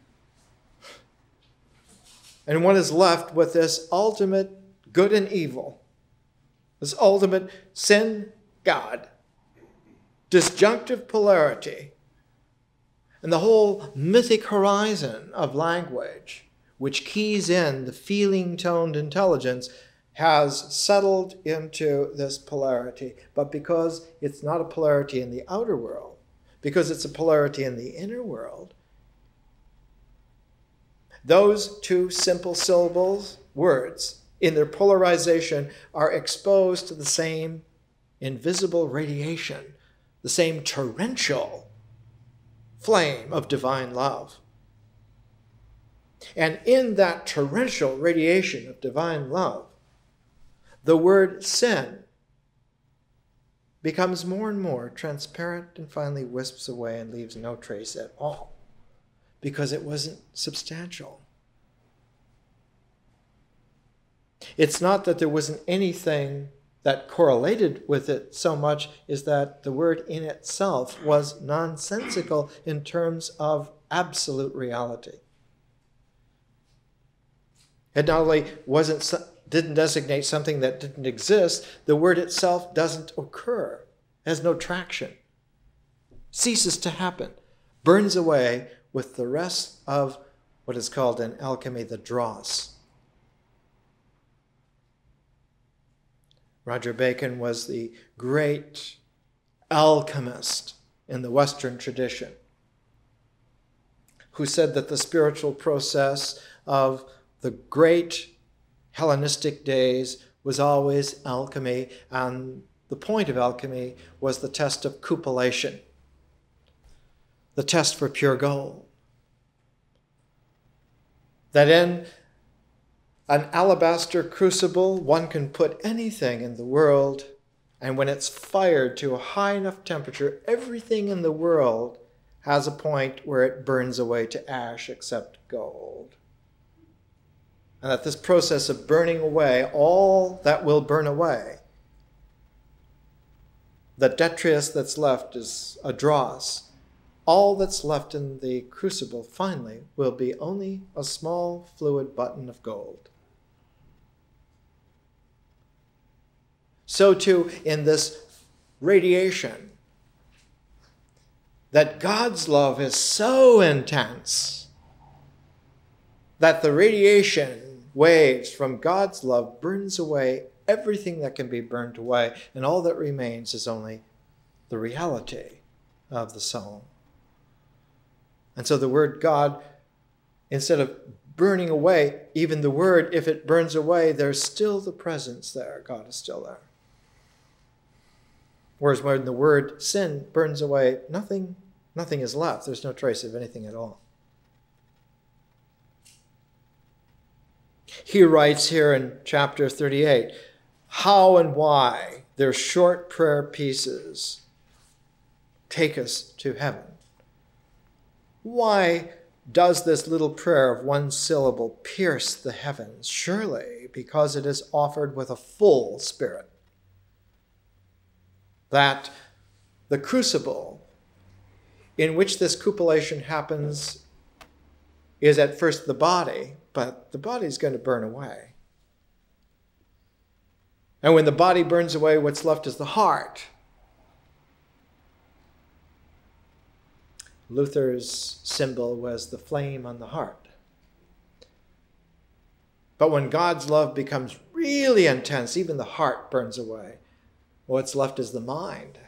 And one is left with this ultimate good and evil, this ultimate sin, God, disjunctive polarity, and the whole mythic horizon of language, which keys in the feeling-toned intelligence, has settled into this polarity. But because it's not a polarity in the outer world, because it's a polarity in the inner world, those two simple syllables, words, in their polarization are exposed to the same invisible radiation, the same torrential flame of divine love. And in that torrential radiation of divine love, the word sin becomes more and more transparent and finally wisps away and leaves no trace at all, because it wasn't substantial. It's not that there wasn't anything that correlated with it so much as that the word in itself was nonsensical in terms of absolute reality. It not only didn't designate something that didn't exist, the word itself doesn't occur, has no traction, ceases to happen, burns away with the rest of what is called in alchemy the dross. Roger Bacon was the great alchemist in the Western tradition, who said that the spiritual process of the great Hellenistic days was always alchemy, and the point of alchemy was the test of cupellation, the test for pure gold. That in an alabaster crucible, one can put anything in the world, and when it's fired to a high enough temperature, everything in the world has a point where it burns away to ash except gold. And that this process of burning away all that will burn away, the detritus that's left is a dross. All that's left in the crucible finally will be only a small fluid button of gold. So too in this radiation, that God's love is so intense that the radiation waves from God's love burns away everything that can be burned away, and all that remains is only the reality of the soul. And so the word God, instead of burning away, even the word, if it burns away, there's still the presence there. God is still there. Whereas when the word sin burns away, nothing is left. There's no trace of anything at all. He writes here in chapter 38, how and why their short prayer pieces take us to heaven. Why does this little prayer of one syllable pierce the heavens? Surely because it is offered with a full spirit. That the crucible in which this cupellation happens is at first the body, but the body is going to burn away. And when the body burns away, what's left is the heart. Luther's symbol was the flame on the heart. But when God's love becomes really intense, even the heart burns away. What's left is the mind,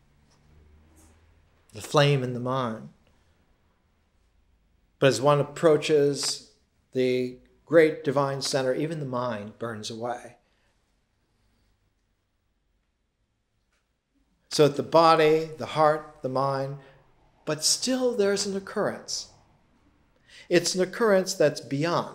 the flame in the mind. But as one approaches the great divine center, even the mind burns away. So that the body, the heart, the mind, but still there's an occurrence. It's an occurrence that's beyond.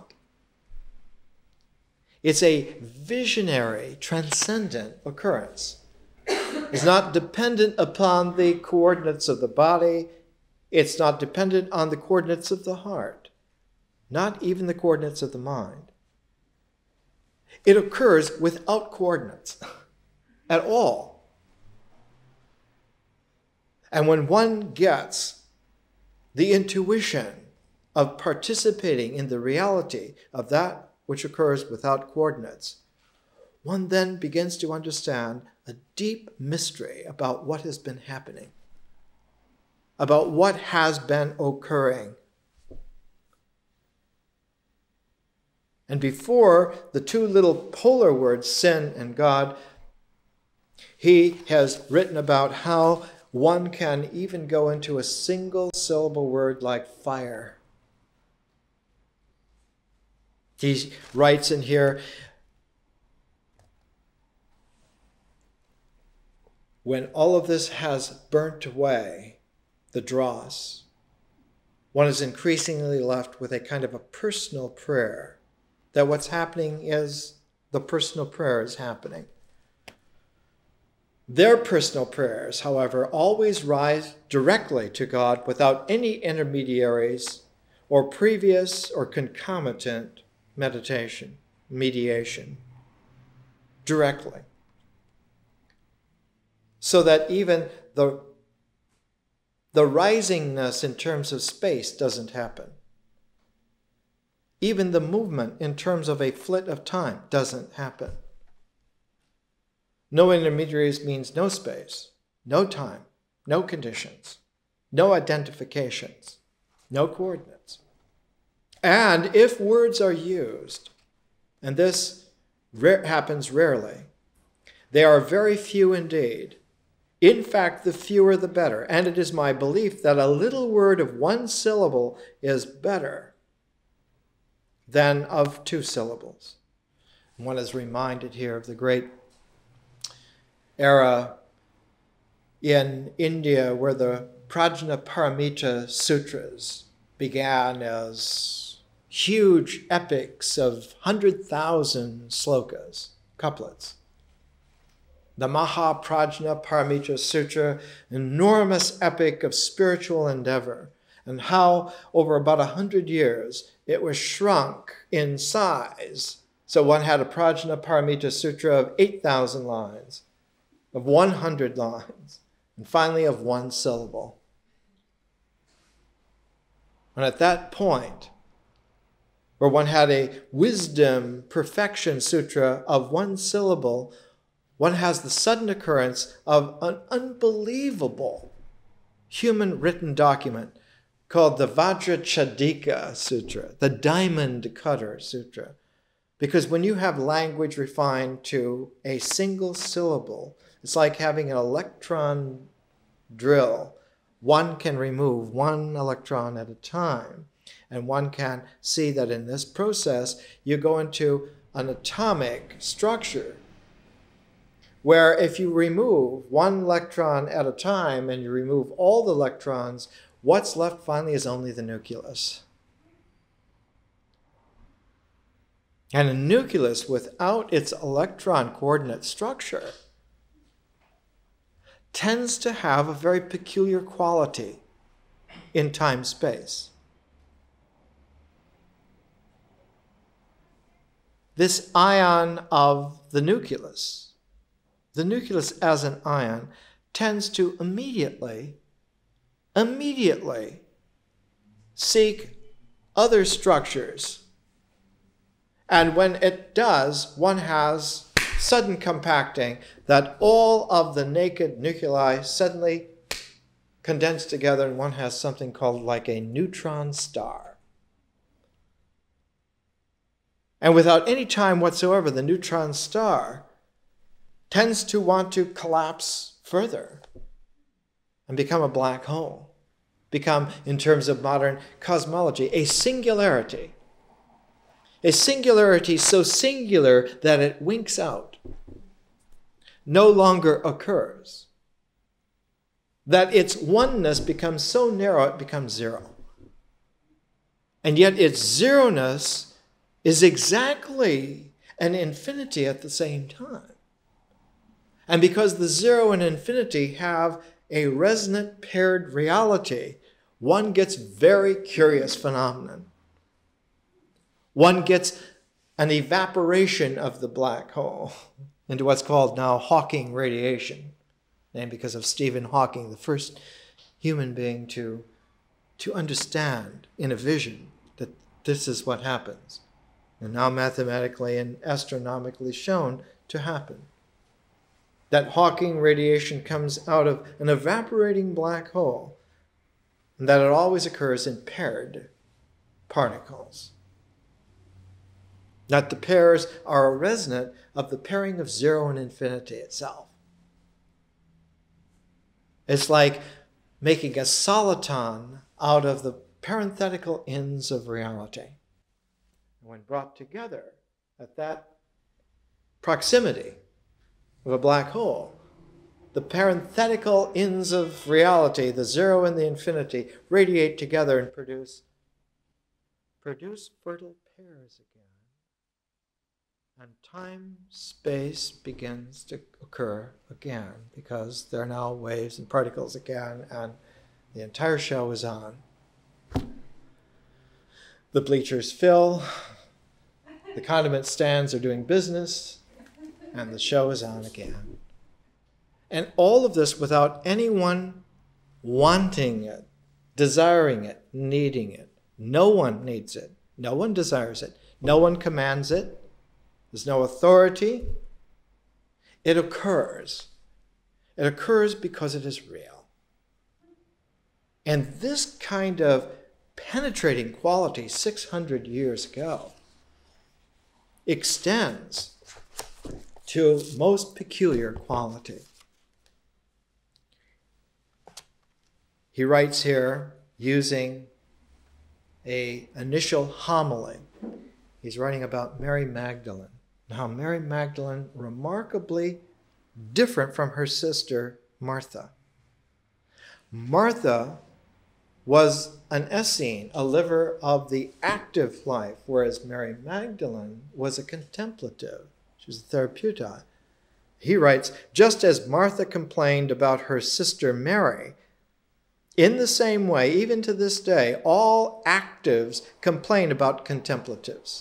It's a visionary, transcendent occurrence. It's not dependent upon the coordinates of the body. It's not dependent on the coordinates of the heart, not even the coordinates of the mind. It occurs without coordinates at all. And when one gets the intuition of participating in the reality of that which occurs without coordinates, one then begins to understand a deep mystery about what has been happening, about what has been occurring. And before the two little polar words, sin and God, he has written about how one can even go into a single syllable word like fire. He writes in here, when all of this has burnt away, the dross, one is increasingly left with a kind of a personal prayer, that what's happening is the personal prayer is happening. Their personal prayers, however, always rise directly to God without any intermediaries or previous or concomitant mediation, directly. So that even the risingness in terms of space doesn't happen. Even the movement in terms of a flit of time doesn't happen. No intermediaries means no space, no time, no conditions, no identifications, no coordinates. And if words are used, and this happens rarely, they are very few indeed. In fact, the fewer the better. And it is my belief that a little word of one syllable is better than of two syllables. One is reminded here of the great era in India where the Prajnaparamita Sutras began as huge epics of 100,000 slokas, couplets. The Mahaprajnaparamita Sutra, enormous epic of spiritual endeavor, and how over about 100 years it was shrunk in size. So one had a Prajnaparamita Sutra of 8,000 lines, of 100 lines, and finally of one syllable. And at that point, where one had a wisdom perfection sutra of one syllable, one has the sudden occurrence of an unbelievable human written document called the Vajrachadika Sutra, the Diamond Cutter Sutra. Because when you have language refined to a single syllable, it's like having an electron drill. One can remove one electron at a time. And one can see that in this process, you go into an atomic structure where if you remove one electron at a time and you remove all the electrons, what's left finally is only the nucleus. And a nucleus without its electron coordinate structure tends to have a very peculiar quality in time-space. This ion of the nucleus as an ion tends to immediately seek other structures. And when it does, one has sudden compacting that all of the naked nuclei suddenly condense together and one has something called like a neutron star. And without any time whatsoever, the neutron star tends to want to collapse further and become a black hole, become, in terms of modern cosmology, a singularity. A singularity so singular that it winks out, no longer occurs, that its oneness becomes so narrow it becomes zero. And yet its zeroness is exactly an infinity at the same time. And because the zero and infinity have a resonant paired reality, one gets very curious phenomenon. One gets an evaporation of the black hole into what's called now Hawking radiation, named because of Stephen Hawking, the first human being to understand in a vision that this is what happens, and now mathematically and astronomically shown to happen. That Hawking radiation comes out of an evaporating black hole, and that it always occurs in paired particles. That the pairs are a resonant of the pairing of zero and infinity itself. It's like making a soliton out of the parenthetical ends of reality. When brought together at that proximity of a black hole, the parenthetical ends of reality, the zero and the infinity, radiate together and produce fertile pairs again. And time-space begins to occur again because there are now waves and particles again, and the entire show is on. The bleachers fill, the condiment stands are doing business, and the show is on again. And all of this without anyone wanting it, desiring it, needing it. No one needs it. No one desires it. No one commands it. There's no authority. It occurs. It occurs because it is real. And this kind of penetrating quality 600 years ago extends to most peculiar quality. He writes here using an initial homily. He's writing about Mary Magdalene. Now, Mary Magdalene, remarkably different from her sister Martha. Martha was an Essene, a liver of the active life, whereas Mary Magdalene was a contemplative. She was a therapeuta. He writes, just as Martha complained about her sister Mary, in the same way, even to this day, all actives complain about contemplatives.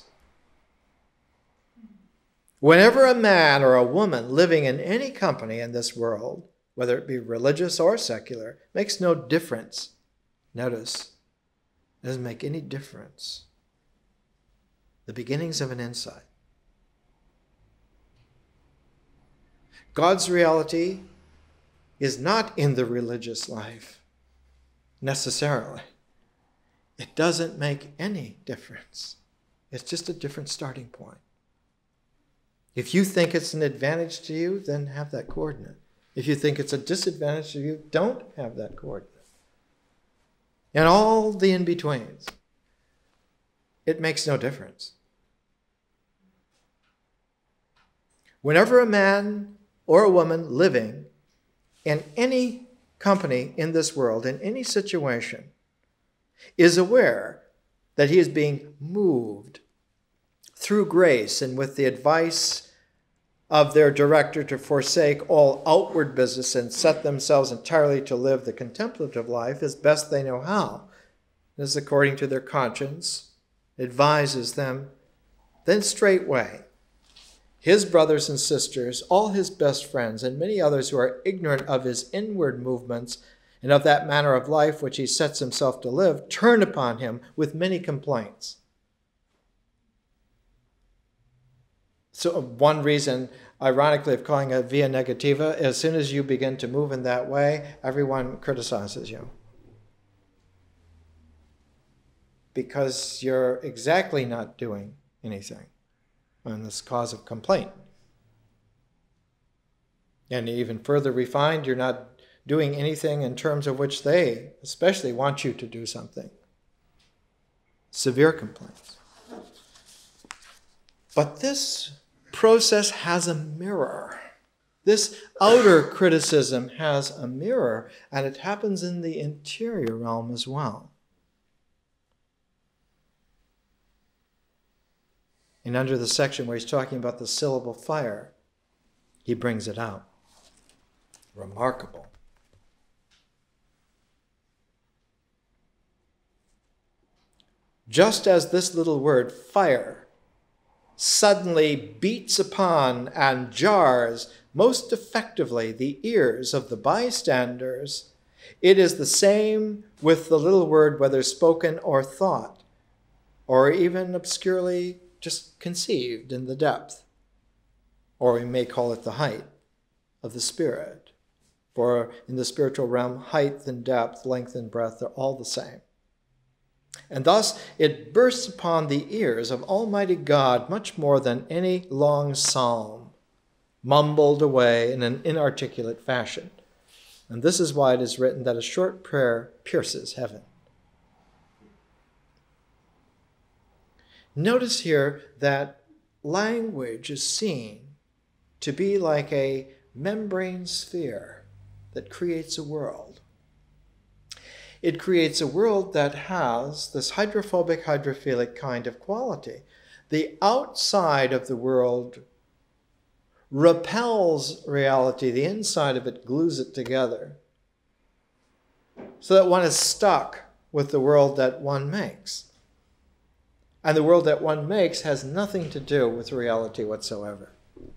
Whenever a man or a woman living in any company in this world, whether it be religious or secular, makes no difference. Notice, it doesn't make any difference. The beginnings of an insight. God's reality is not in the religious life, necessarily. It doesn't make any difference. It's just a different starting point. If you think it's an advantage to you, then have that coordinate. If you think it's a disadvantage to you, don't have that coordinate. And all the in-betweens. It makes no difference. Whenever a man or a woman living in any company in this world, in any situation, is aware that he is being moved through grace and with the advice of their director to forsake all outward business and set themselves entirely to live the contemplative life as best they know how, as according to their conscience advises them, then straightway his brothers and sisters, all his best friends, and many others who are ignorant of his inward movements and of that manner of life which he sets himself to live, turn upon him with many complaints. So one reason, ironically, of calling it via negativa, as soon as you begin to move in that way, everyone criticizes you. Because you're exactly not doing anything. And this cause of complaint. And even further refined, you're not doing anything in terms of which they especially want you to do something. Severe complaints. But this process has a mirror. This outer criticism has a mirror, and it happens in the interior realm as well. And under the section where he's talking about the syllable fire, he brings it out. Remarkable. Just as this little word, fire, suddenly beats upon and jars most effectively the ears of the bystanders, it is the same with the little word, whether spoken or thought, or even obscurely just conceived in the depth, or we may call it the height of the spirit. For in the spiritual realm, height and depth, length and breadth are all the same. And thus it bursts upon the ears of Almighty God much more than any long psalm, mumbled away in an inarticulate fashion. And this is why it is written that a short prayer pierces heaven. Notice here that language is seen to be like a membrane sphere that creates a world. It creates a world that has this hydrophobic, hydrophilic kind of quality. The outside of the world repels reality. The inside of it glues it together, so that one is stuck with the world that one makes. And the world that one makes has nothing to do with reality whatsoever.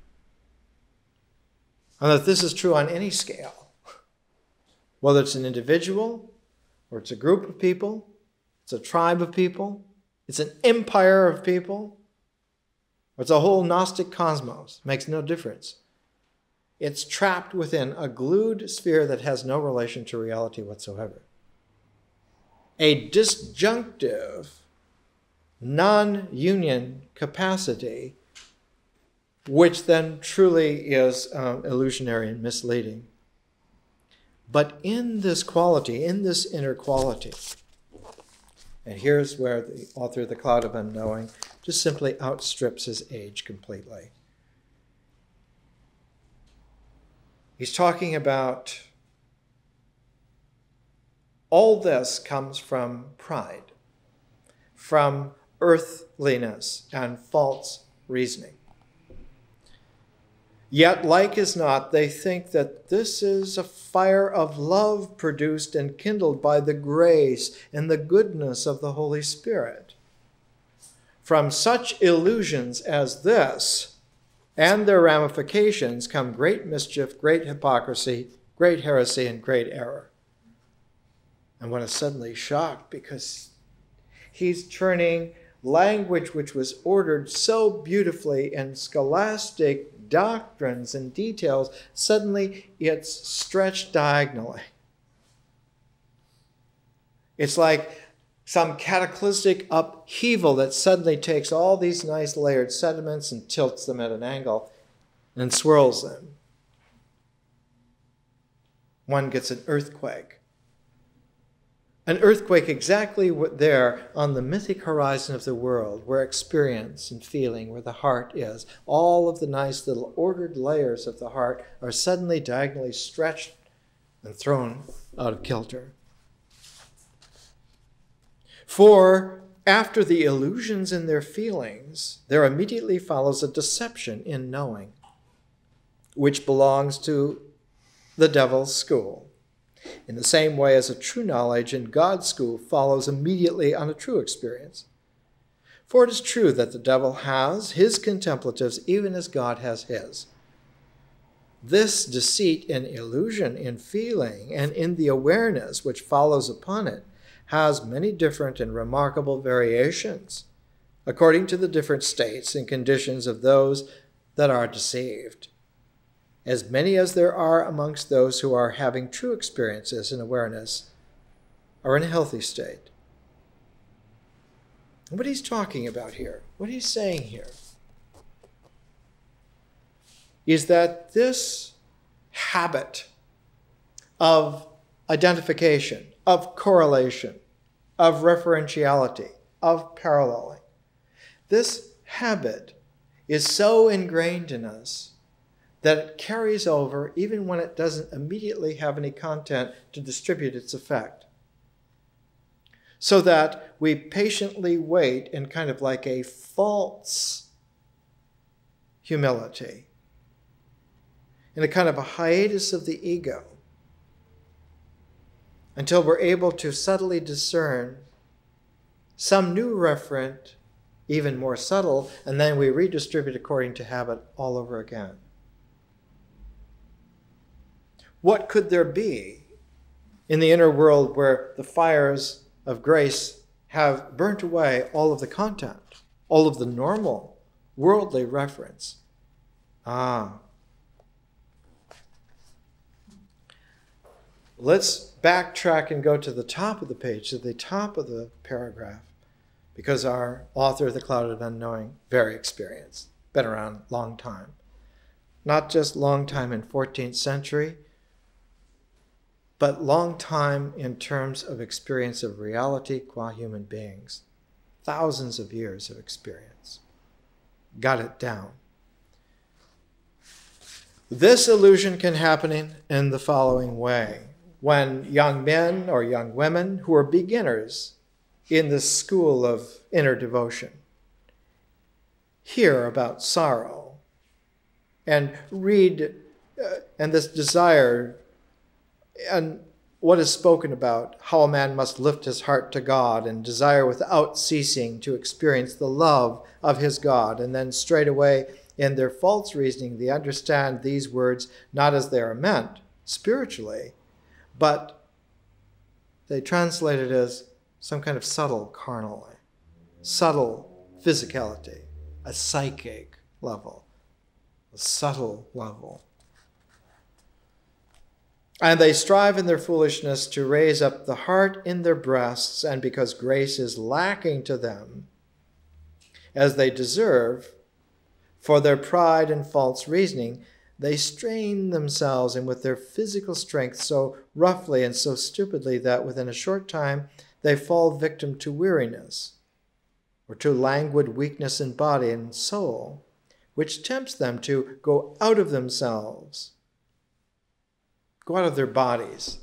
And that this is true on any scale, whether it's an individual, or it's a group of people, it's a tribe of people, it's an empire of people, or it's a whole Gnostic cosmos. It makes no difference. It's trapped within a glued sphere that has no relation to reality whatsoever. A disjunctive, non-union capacity, which then truly is illusionary and misleading. But in this quality, in this inner quality, and here's where the author of The Cloud of Unknowing just simply outstrips his age completely. He's talking about all this comes from pride, from earthliness and false reasoning. Yet, like as not, they think that this is a fire of love produced and kindled by the grace and the goodness of the Holy Spirit. From such illusions as this and their ramifications come great mischief, great hypocrisy, great heresy, and great error. And one is suddenly shocked because he's turning language which was ordered so beautifully in scholastic doctrines and details, suddenly it's stretched diagonally. It's like some cataclysmic upheaval that suddenly takes all these nice layered sediments and tilts them at an angle and swirls them. One gets an earthquake. An earthquake exactly there on the mythic horizon of the world, where experience and feeling, where the heart is. All of the nice little ordered layers of the heart are suddenly diagonally stretched and thrown out of kilter. For after the illusions in their feelings, there immediately follows a deception in knowing, which belongs to the devil's school. In the same way as a true knowledge in God's school follows immediately on a true experience. For it is true that the devil has his contemplatives even as God has his. This deceit in illusion, in feeling, and in the awareness which follows upon it has many different and remarkable variations, according to the different states and conditions of those that are deceived. As many as there are amongst those who are having true experiences and awareness are in a healthy state. And what he's talking about here, what he's saying here, is that this habit of identification, of correlation, of referentiality, of paralleling. This habit is so ingrained in us that it carries over even when it doesn't immediately have any content to distribute its effect. So that we patiently wait in kind of like a false humility, in a kind of a hiatus of the ego, until we're able to subtly discern some new referent, even more subtle, and then we redistribute according to habit all over again. What could there be in the inner world where the fires of grace have burnt away all of the content, all of the normal worldly reference? Let's backtrack and go to the top of the page, to the top of the paragraph, because our author, The Cloud of Unknowing, very experienced, been around a long time. Not just long time in 14th century, but long time in terms of experience of reality qua human beings. Thousands of years of experience. Got it down. This illusion can happen in the following way. When young men or young women who are beginners in this school of inner devotion hear about sorrow and read and this desire and what is spoken about, how a man must lift his heart to God and desire without ceasing to experience the love of his God, and then straight away in their false reasoning they understand these words not as they are meant spiritually, but they translate it as some kind of subtle carnality, subtle physicality, a psychic level, a subtle level. And they strive in their foolishness to raise up the heart in their breasts, and because grace is lacking to them, as they deserve, for their pride and false reasoning, they strain themselves and with their physical strength so roughly and so stupidly that within a short time they fall victim to weariness or to languid weakness in body and soul, which tempts them to go out of themselves, go out of their bodies,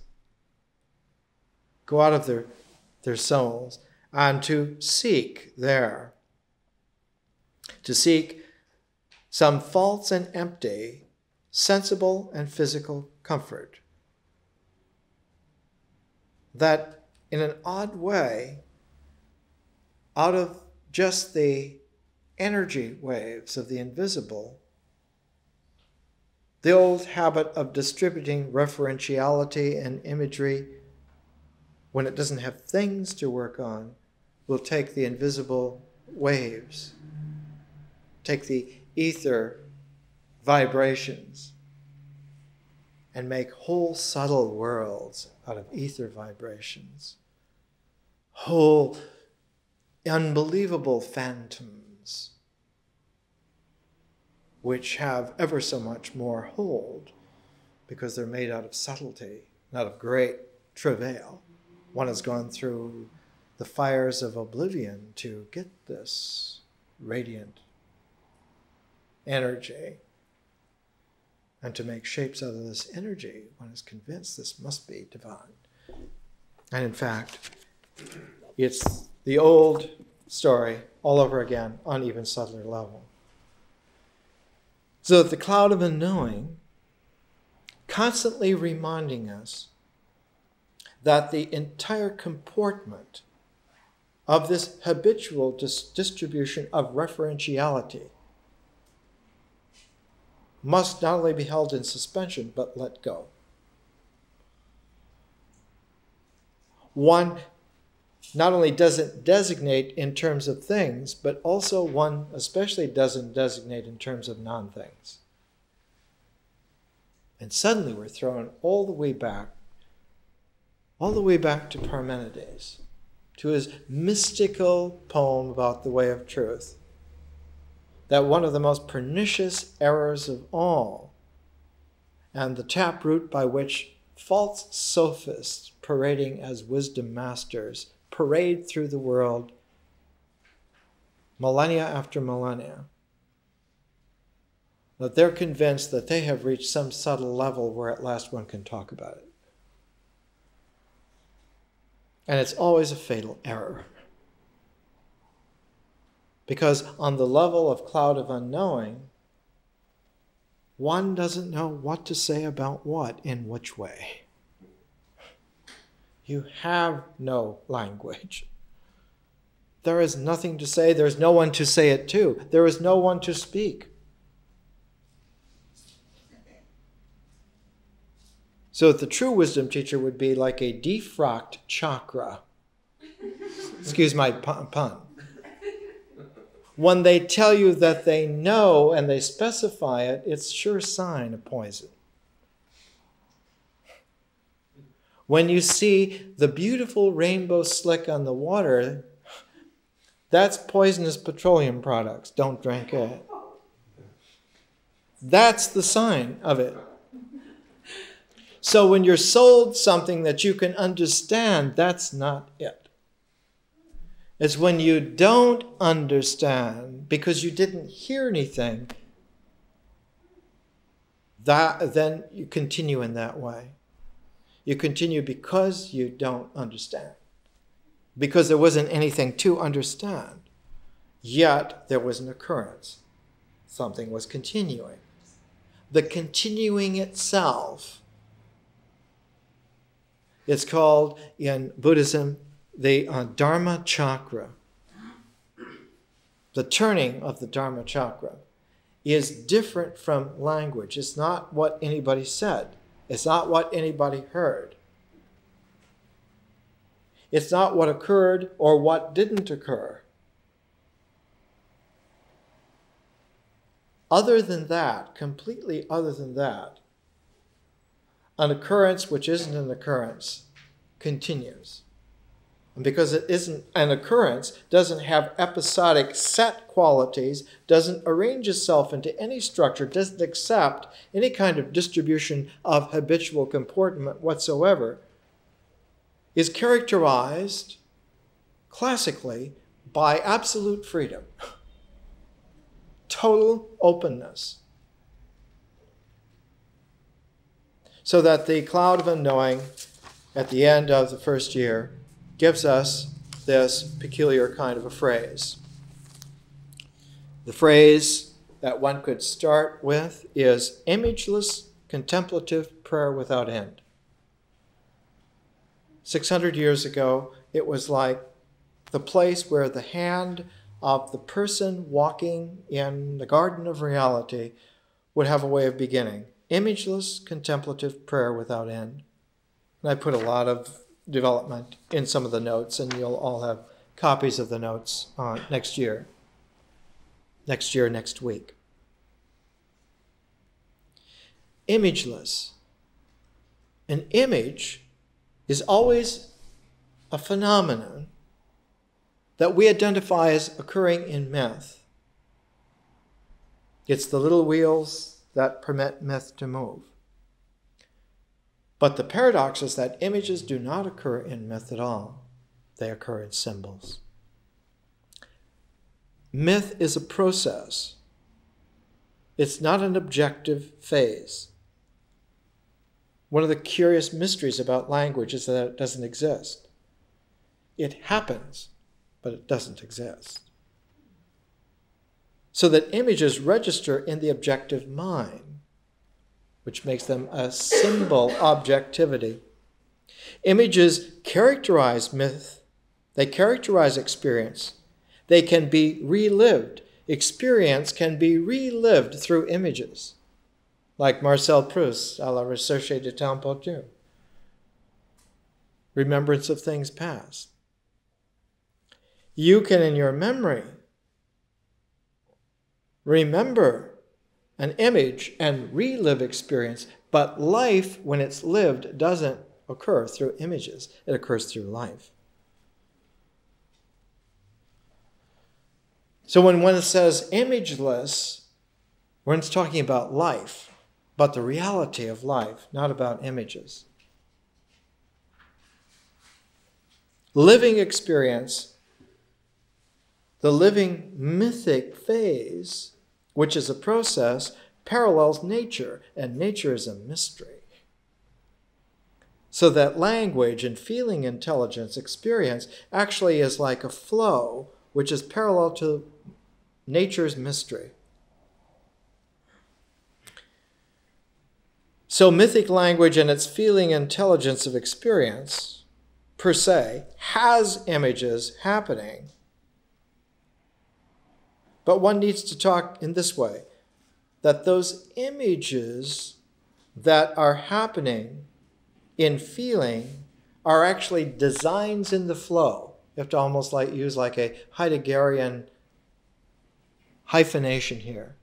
go out of their souls, and to seek there, to seek some false and empty sensible and physical comfort that in an odd way, out of just the energy waves of the invisible, the old habit of distributing referentiality and imagery, when it doesn't have things to work on, will take the invisible waves, take the ether vibrations, and make whole subtle worlds out of ether vibrations, whole unbelievable phantoms, which have ever so much more hold because they're made out of subtlety, out of great travail. One has gone through the fires of oblivion to get this radiant energy. And to make shapes out of this energy, one is convinced this must be divine. And in fact, it's the old story all over again on even subtler level. So that the cloud of unknowing constantly reminding us that the entire comportment of this habitual distribution of referentiality must not only be held in suspension, but let go. One not only doesn't designate in terms of things, but also one especially doesn't designate in terms of non-things. And suddenly we're thrown all the way back to Parmenides, to his mystical poem about the way of truth, that one of the most pernicious errors of all, and the taproot by which false sophists parading as wisdom masters parade through the world millennia after millennia, that they're convinced that they have reached some subtle level where at last one can talk about it. And it's always a fatal error. Because on the level of cloud of unknowing, one doesn't know what to say about what in which way. You have no language. There is nothing to say. There is no one to say it to. There is no one to speak. So the true wisdom teacher would be like a defrocked chakra. Excuse my pun. When they tell you that they know and they specify it, it's sure sign of poison. When you see the beautiful rainbow slick on the water, that's poisonous petroleum products. Don't drink it. That's the sign of it. So when you're sold something that you can understand, that's not it. It's when you don't understand because you didn't hear anything, then you continue in that way. You continue because you don't understand. Because there wasn't anything to understand. Yet there was an occurrence. Something was continuing. The continuing itself is called in Buddhism the Dharma chakra. The turning of the Dharma chakra is different from language. It's not what anybody said. It's not what anybody heard. It's not what occurred or what didn't occur. Other than that, completely other than that, an occurrence which isn't an occurrence continues. And because it isn't an occurrence, doesn't have episodic set qualities, doesn't arrange itself into any structure, doesn't accept any kind of distribution of habitual comportment whatsoever, is characterized classically by absolute freedom, total openness. So that the cloud of unknowing at the end of the first year gives us this peculiar kind of a phrase. The phrase that one could start with is imageless contemplative prayer without end. 600 years ago, it was like the place where the hand of the person walking in the garden of reality would have a way of beginning. Imageless contemplative prayer without end. And I put a lot of development in some of the notes, and you'll all have copies of the notes next year. Next week. Imageless. An image is always a phenomenon that we identify as occurring in myth. It's the little wheels that permit myth to move. But the paradox is that images do not occur in myth at all. They occur in symbols. Myth is a process. It's not an objective phase. One of the curious mysteries about language is that it doesn't exist. It happens, but it doesn't exist. So that images register in the objective mind, which makes them a symbol objectivity. Images characterize myth. They characterize experience. They can be relived. Experience can be relived through images, like Marcel Proust's À la recherche du temps perdu. Remembrance of things past. You can, in your memory, remember an image and relive experience, but life, when it's lived, doesn't occur through images. It occurs through life. So when one says imageless, when it's talking about life, but the reality of life, not about images. Living experience, the living mythic phase, which is a process, parallels nature, and nature is a mystery. So that language and feeling intelligence experience actually is like a flow, which is parallel to nature's mystery. So mythic language and its feeling intelligence of experience, per se, has images happening. But one needs to talk in this way, that those images that are happening in feeling are actually designs in the flow. You have to almost use like a Heideggerian hyphenation here.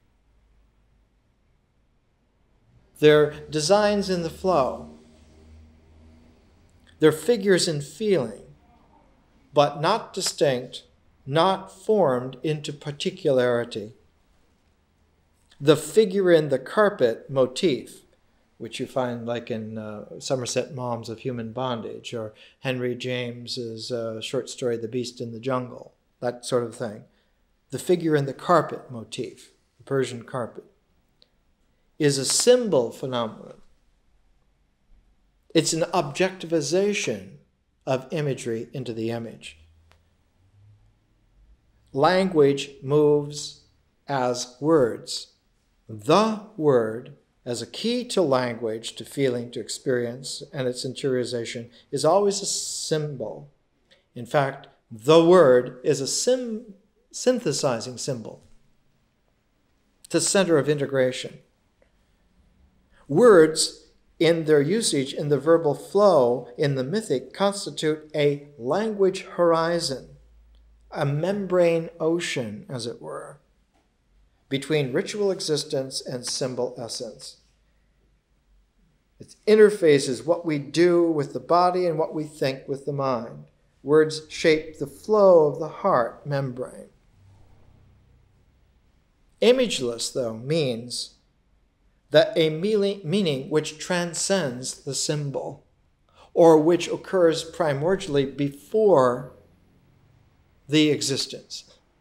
They're designs in the flow. They're figures in feeling, but not distinct, not formed into particularity. The figure in the carpet motif, which you find like in Somerset Maugham's Of Human Bondage, or Henry James's short story, The Beast in the Jungle, that sort of thing. The figure in the carpet motif, the Persian carpet, is a symbol phenomenon. It's an objectivization of imagery into the image. Language moves as words. The word, as a key to language, to feeling, to experience, and its interiorization, is always a symbol. In fact, the word is a synthesizing symbol. It's the center of integration. Words, in their usage in the verbal flow, in the mythic, constitute a language horizon, a membrane ocean, as it were, between ritual existence and symbol essence. It interfaces what we do with the body and what we think with the mind. Words shape the flow of the heart membrane. Imageless, though, means that a meaning which transcends the symbol, or which occurs primordially before the existence.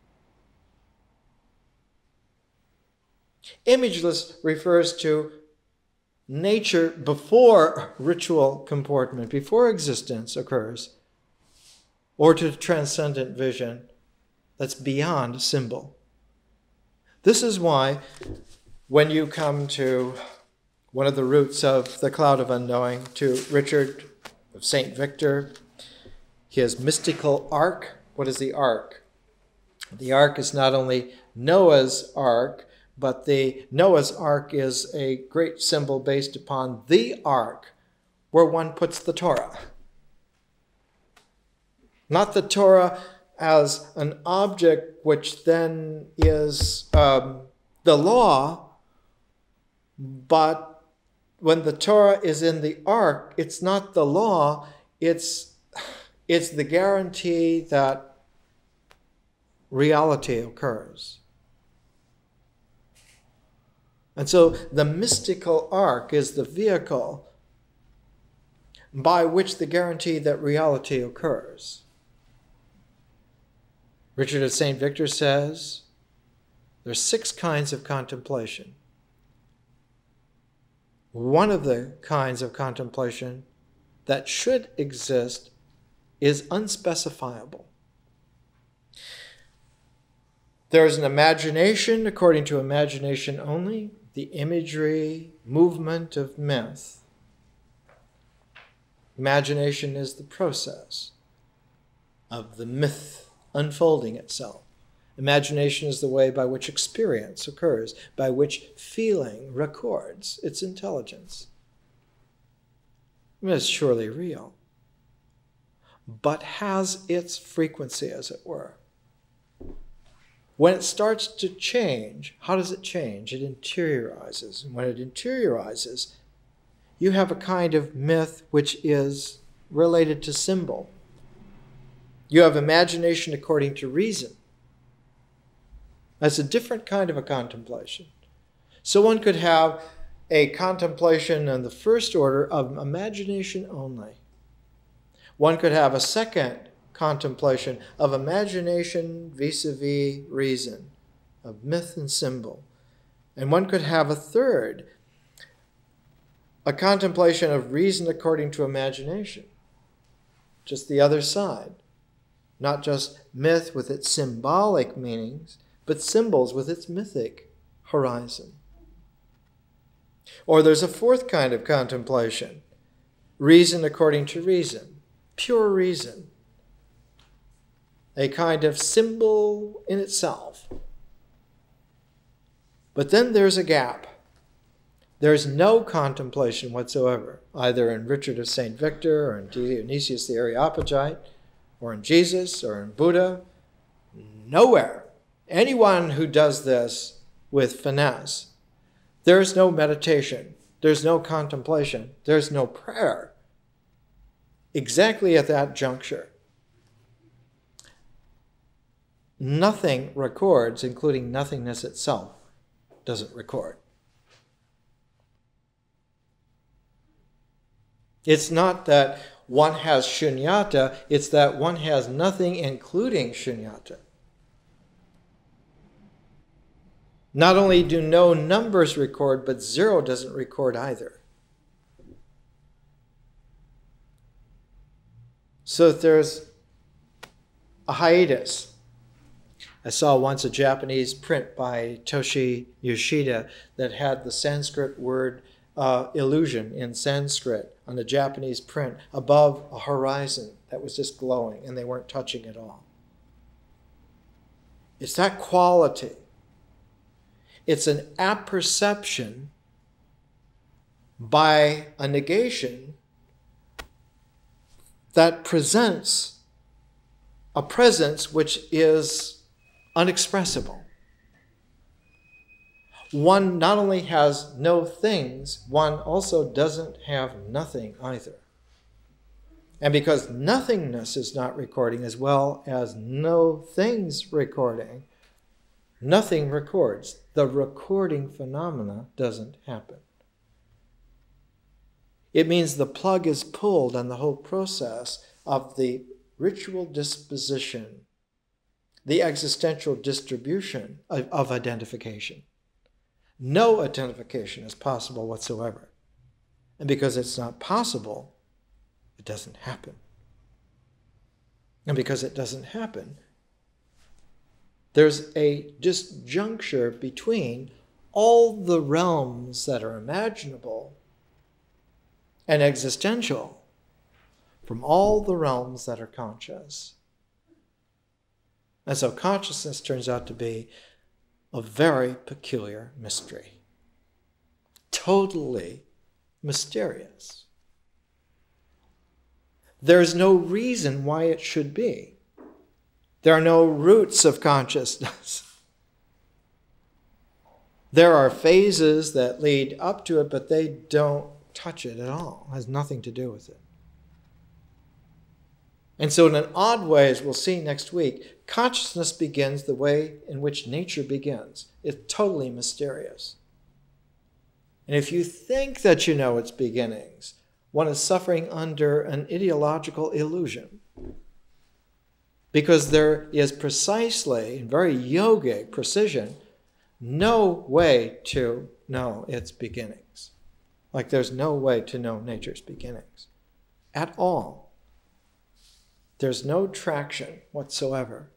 Imageless refers to nature before ritual comportment, before existence occurs, or to transcendent vision that's beyond symbol. This is why when you come to one of the roots of the Cloud of Unknowing, to Richard of St. Victor, his mystical ark. What is the ark? The ark is not only Noah's ark, but the Noah's ark is a great symbol based upon the ark, where one puts the Torah. Not the Torah as an object which then is the law, but when the Torah is in the ark, it's not the law, it's the guarantee that reality occurs. And so the mystical ark is the vehicle by which the guarantee that reality occurs. Richard of St. Victor says there's 6 kinds of contemplation. One of the kinds of contemplation that should exist is unspecifiable. There is an imagination, according to imagination only, the imagery, movement of myth. Imagination is the process of the myth unfolding itself. Imagination is the way by which experience occurs, by which feeling records its intelligence. It is surely real, but has its frequency, as it were. When it starts to change, how does it change? It interiorizes. And when it interiorizes, you have a kind of myth which is related to symbol. You have imagination according to reason. That's a different kind of a contemplation. So one could have a contemplation in the first order of imagination only. One could have a second contemplation of imagination vis-a-vis reason, of myth and symbol. And one could have a third, a contemplation of reason according to imagination, just the other side. Not just myth with its symbolic meanings, but symbols with its mythic horizon. Or there's a fourth kind of contemplation, reason according to reason, pure reason, a kind of symbol in itself. But then there's a gap. There's no contemplation whatsoever, either in Richard of St. Victor, or in Dionysius the Areopagite, or in Jesus, or in Buddha. Nowhere. Anyone who does this with finesse, there's no meditation, there's no contemplation, there's no prayer. Exactly at that juncture, nothing records, including nothingness itself, doesn't record. It's not that one has shunyata, it's that one has nothing including shunyata. Not only do no numbers record, but zero doesn't record either. So there's a hiatus. I saw once a Japanese print by Toshi Yoshida that had the Sanskrit word illusion in Sanskrit on the Japanese print above a horizon that was just glowing and they weren't touching at all. It's that quality. It's an apperception by a negation that presents a presence which is unexpressible. One not only has no things, one also doesn't have nothing either. And because nothingness is not recording as well as no things recording, nothing records. The recording phenomena doesn't happen. It means the plug is pulled on the whole process of the ritual disposition, the existential distribution of identification. No identification is possible whatsoever. And because it's not possible, it doesn't happen. And because it doesn't happen, there's a disjuncture between all the realms that are imaginable and existential from all the realms that are conscious. And so consciousness turns out to be a very peculiar mystery. Totally mysterious. There's no reason why it should be. There are no roots of consciousness. There are phases that lead up to it, but they don't touch it at all. It has nothing to do with it. And so in an odd way, as we'll see next week, consciousness begins the way in which nature begins. It's totally mysterious. And if you think that you know its beginnings, one is suffering under an ideological illusion. Because there is precisely, in very yogic precision, no way to know its beginnings. Like there's no way to know nature's beginnings at all. There's no traction whatsoever.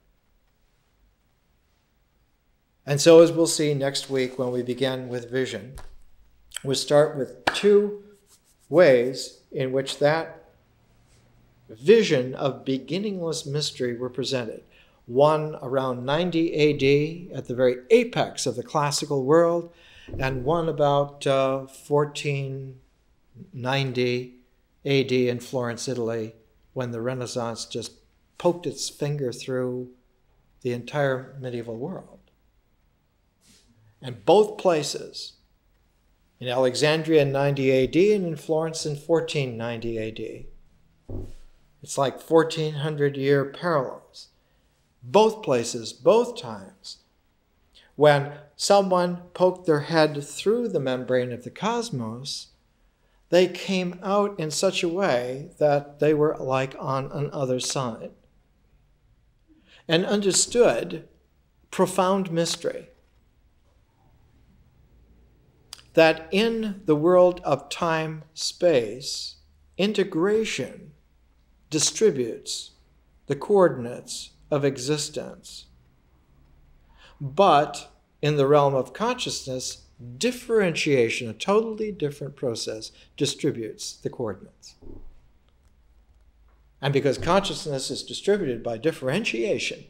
And so as we'll see next week when we begin with vision, we'll start with two ways in which that vision of beginningless mystery were presented. One around 90 AD at the very apex of the classical world, and one about 1490 AD in Florence, Italy, when the Renaissance just poked its finger through the entire medieval world. And both places, in Alexandria in 90 AD and in Florence in 1490 AD, it's like 1,400-year parallels. Both places, both times, when someone poked their head through the membrane of the cosmos, they came out in such a way that they were like on an other side and understood profound mystery. That in the world of time-space, integration distributes the coordinates of existence. But in the realm of consciousness, differentiation, a totally different process, distributes the coordinates. And because consciousness is distributed by differentiation,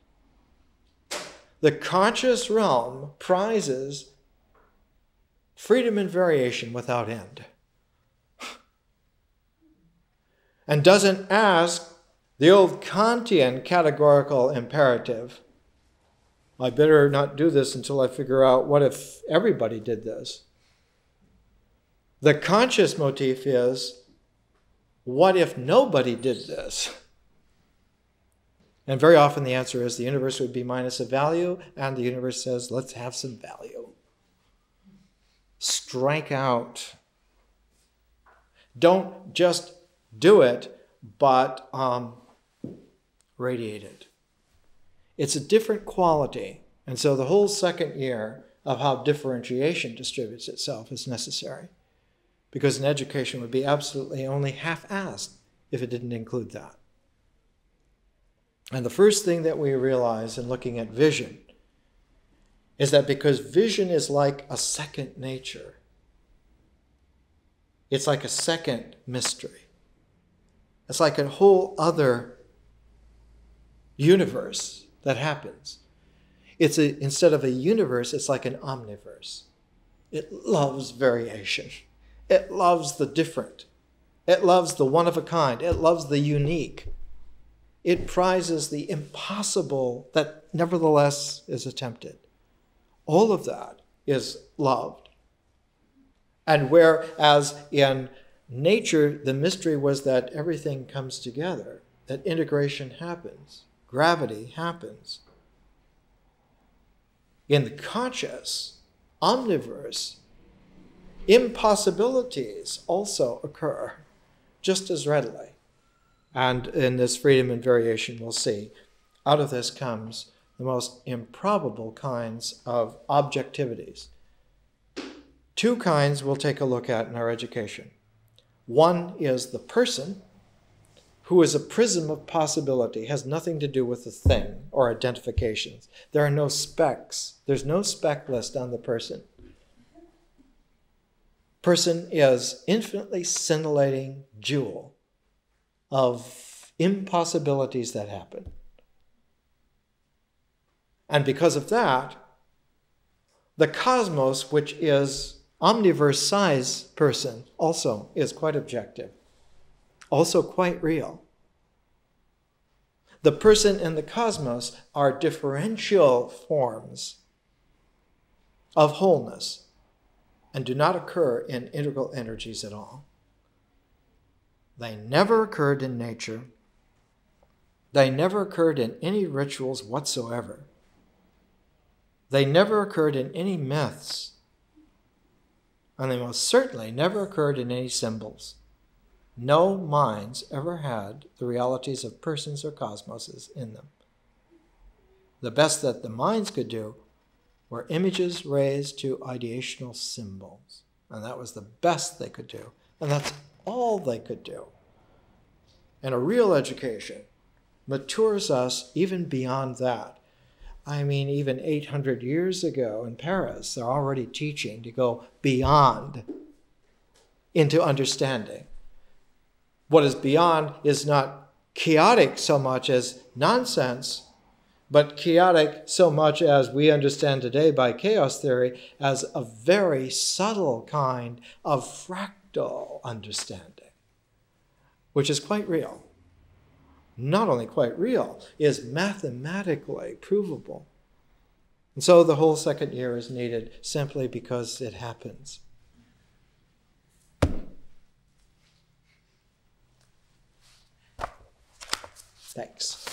the conscious realm prizes freedom and variation without end. And doesn't ask the old Kantian categorical imperative, I better not do this until I figure out what if everybody did this. The conscious motif is, what if nobody did this? And very often the answer is the universe would be minus a value, and the universe says, let's have some value. Strike out. Don't just do it, but radiate it. It's a different quality. And so the whole second year of how differentiation distributes itself is necessary. Because an education would be absolutely only half-assed if it didn't include that. And the first thing that we realize in looking at vision is that because vision is like a second nature, it's like a second mystery. It's like a whole other universe that happens. Instead of a universe, it's like an omniverse. It loves variation. It loves the different. It loves the one of a kind. It loves the unique. It prizes the impossible that nevertheless is attempted. All of that is loved. And whereas in nature, the mystery was that everything comes together, that integration happens, gravity happens. In the conscious omniverse, impossibilities also occur just as readily. And in this freedom and variation, we'll see, out of this comes the most improbable kinds of objectivities. Two kinds we'll take a look at in our education. One is the person, who is a prism of possibility, has nothing to do with the thing or identifications. There are no specks. There's no speck list on the person. Person is infinitely scintillating jewel of impossibilities that happen. And because of that, the cosmos, which is omniverse size person, also is quite objective, also quite real. The person and the cosmos are differential forms of wholeness and do not occur in integral energies at all. They never occurred in nature. They never occurred in any rituals whatsoever. They never occurred in any myths. And they most certainly never occurred in any symbols. No minds ever had the realities of persons or cosmoses in them. The best that the minds could do were images raised to ideational symbols. And that was the best they could do. And that's all they could do. And a real education matures us even beyond that. I mean, even 800 years ago in Paris, they're already teaching to go beyond into understanding. What is beyond is not chaotic so much as nonsense, but chaotic so much as we understand today by chaos theory as a very subtle kind of fractal understanding, which is quite real. Not only quite real, is mathematically provable. And so the whole second year is needed simply because it happens. Thanks.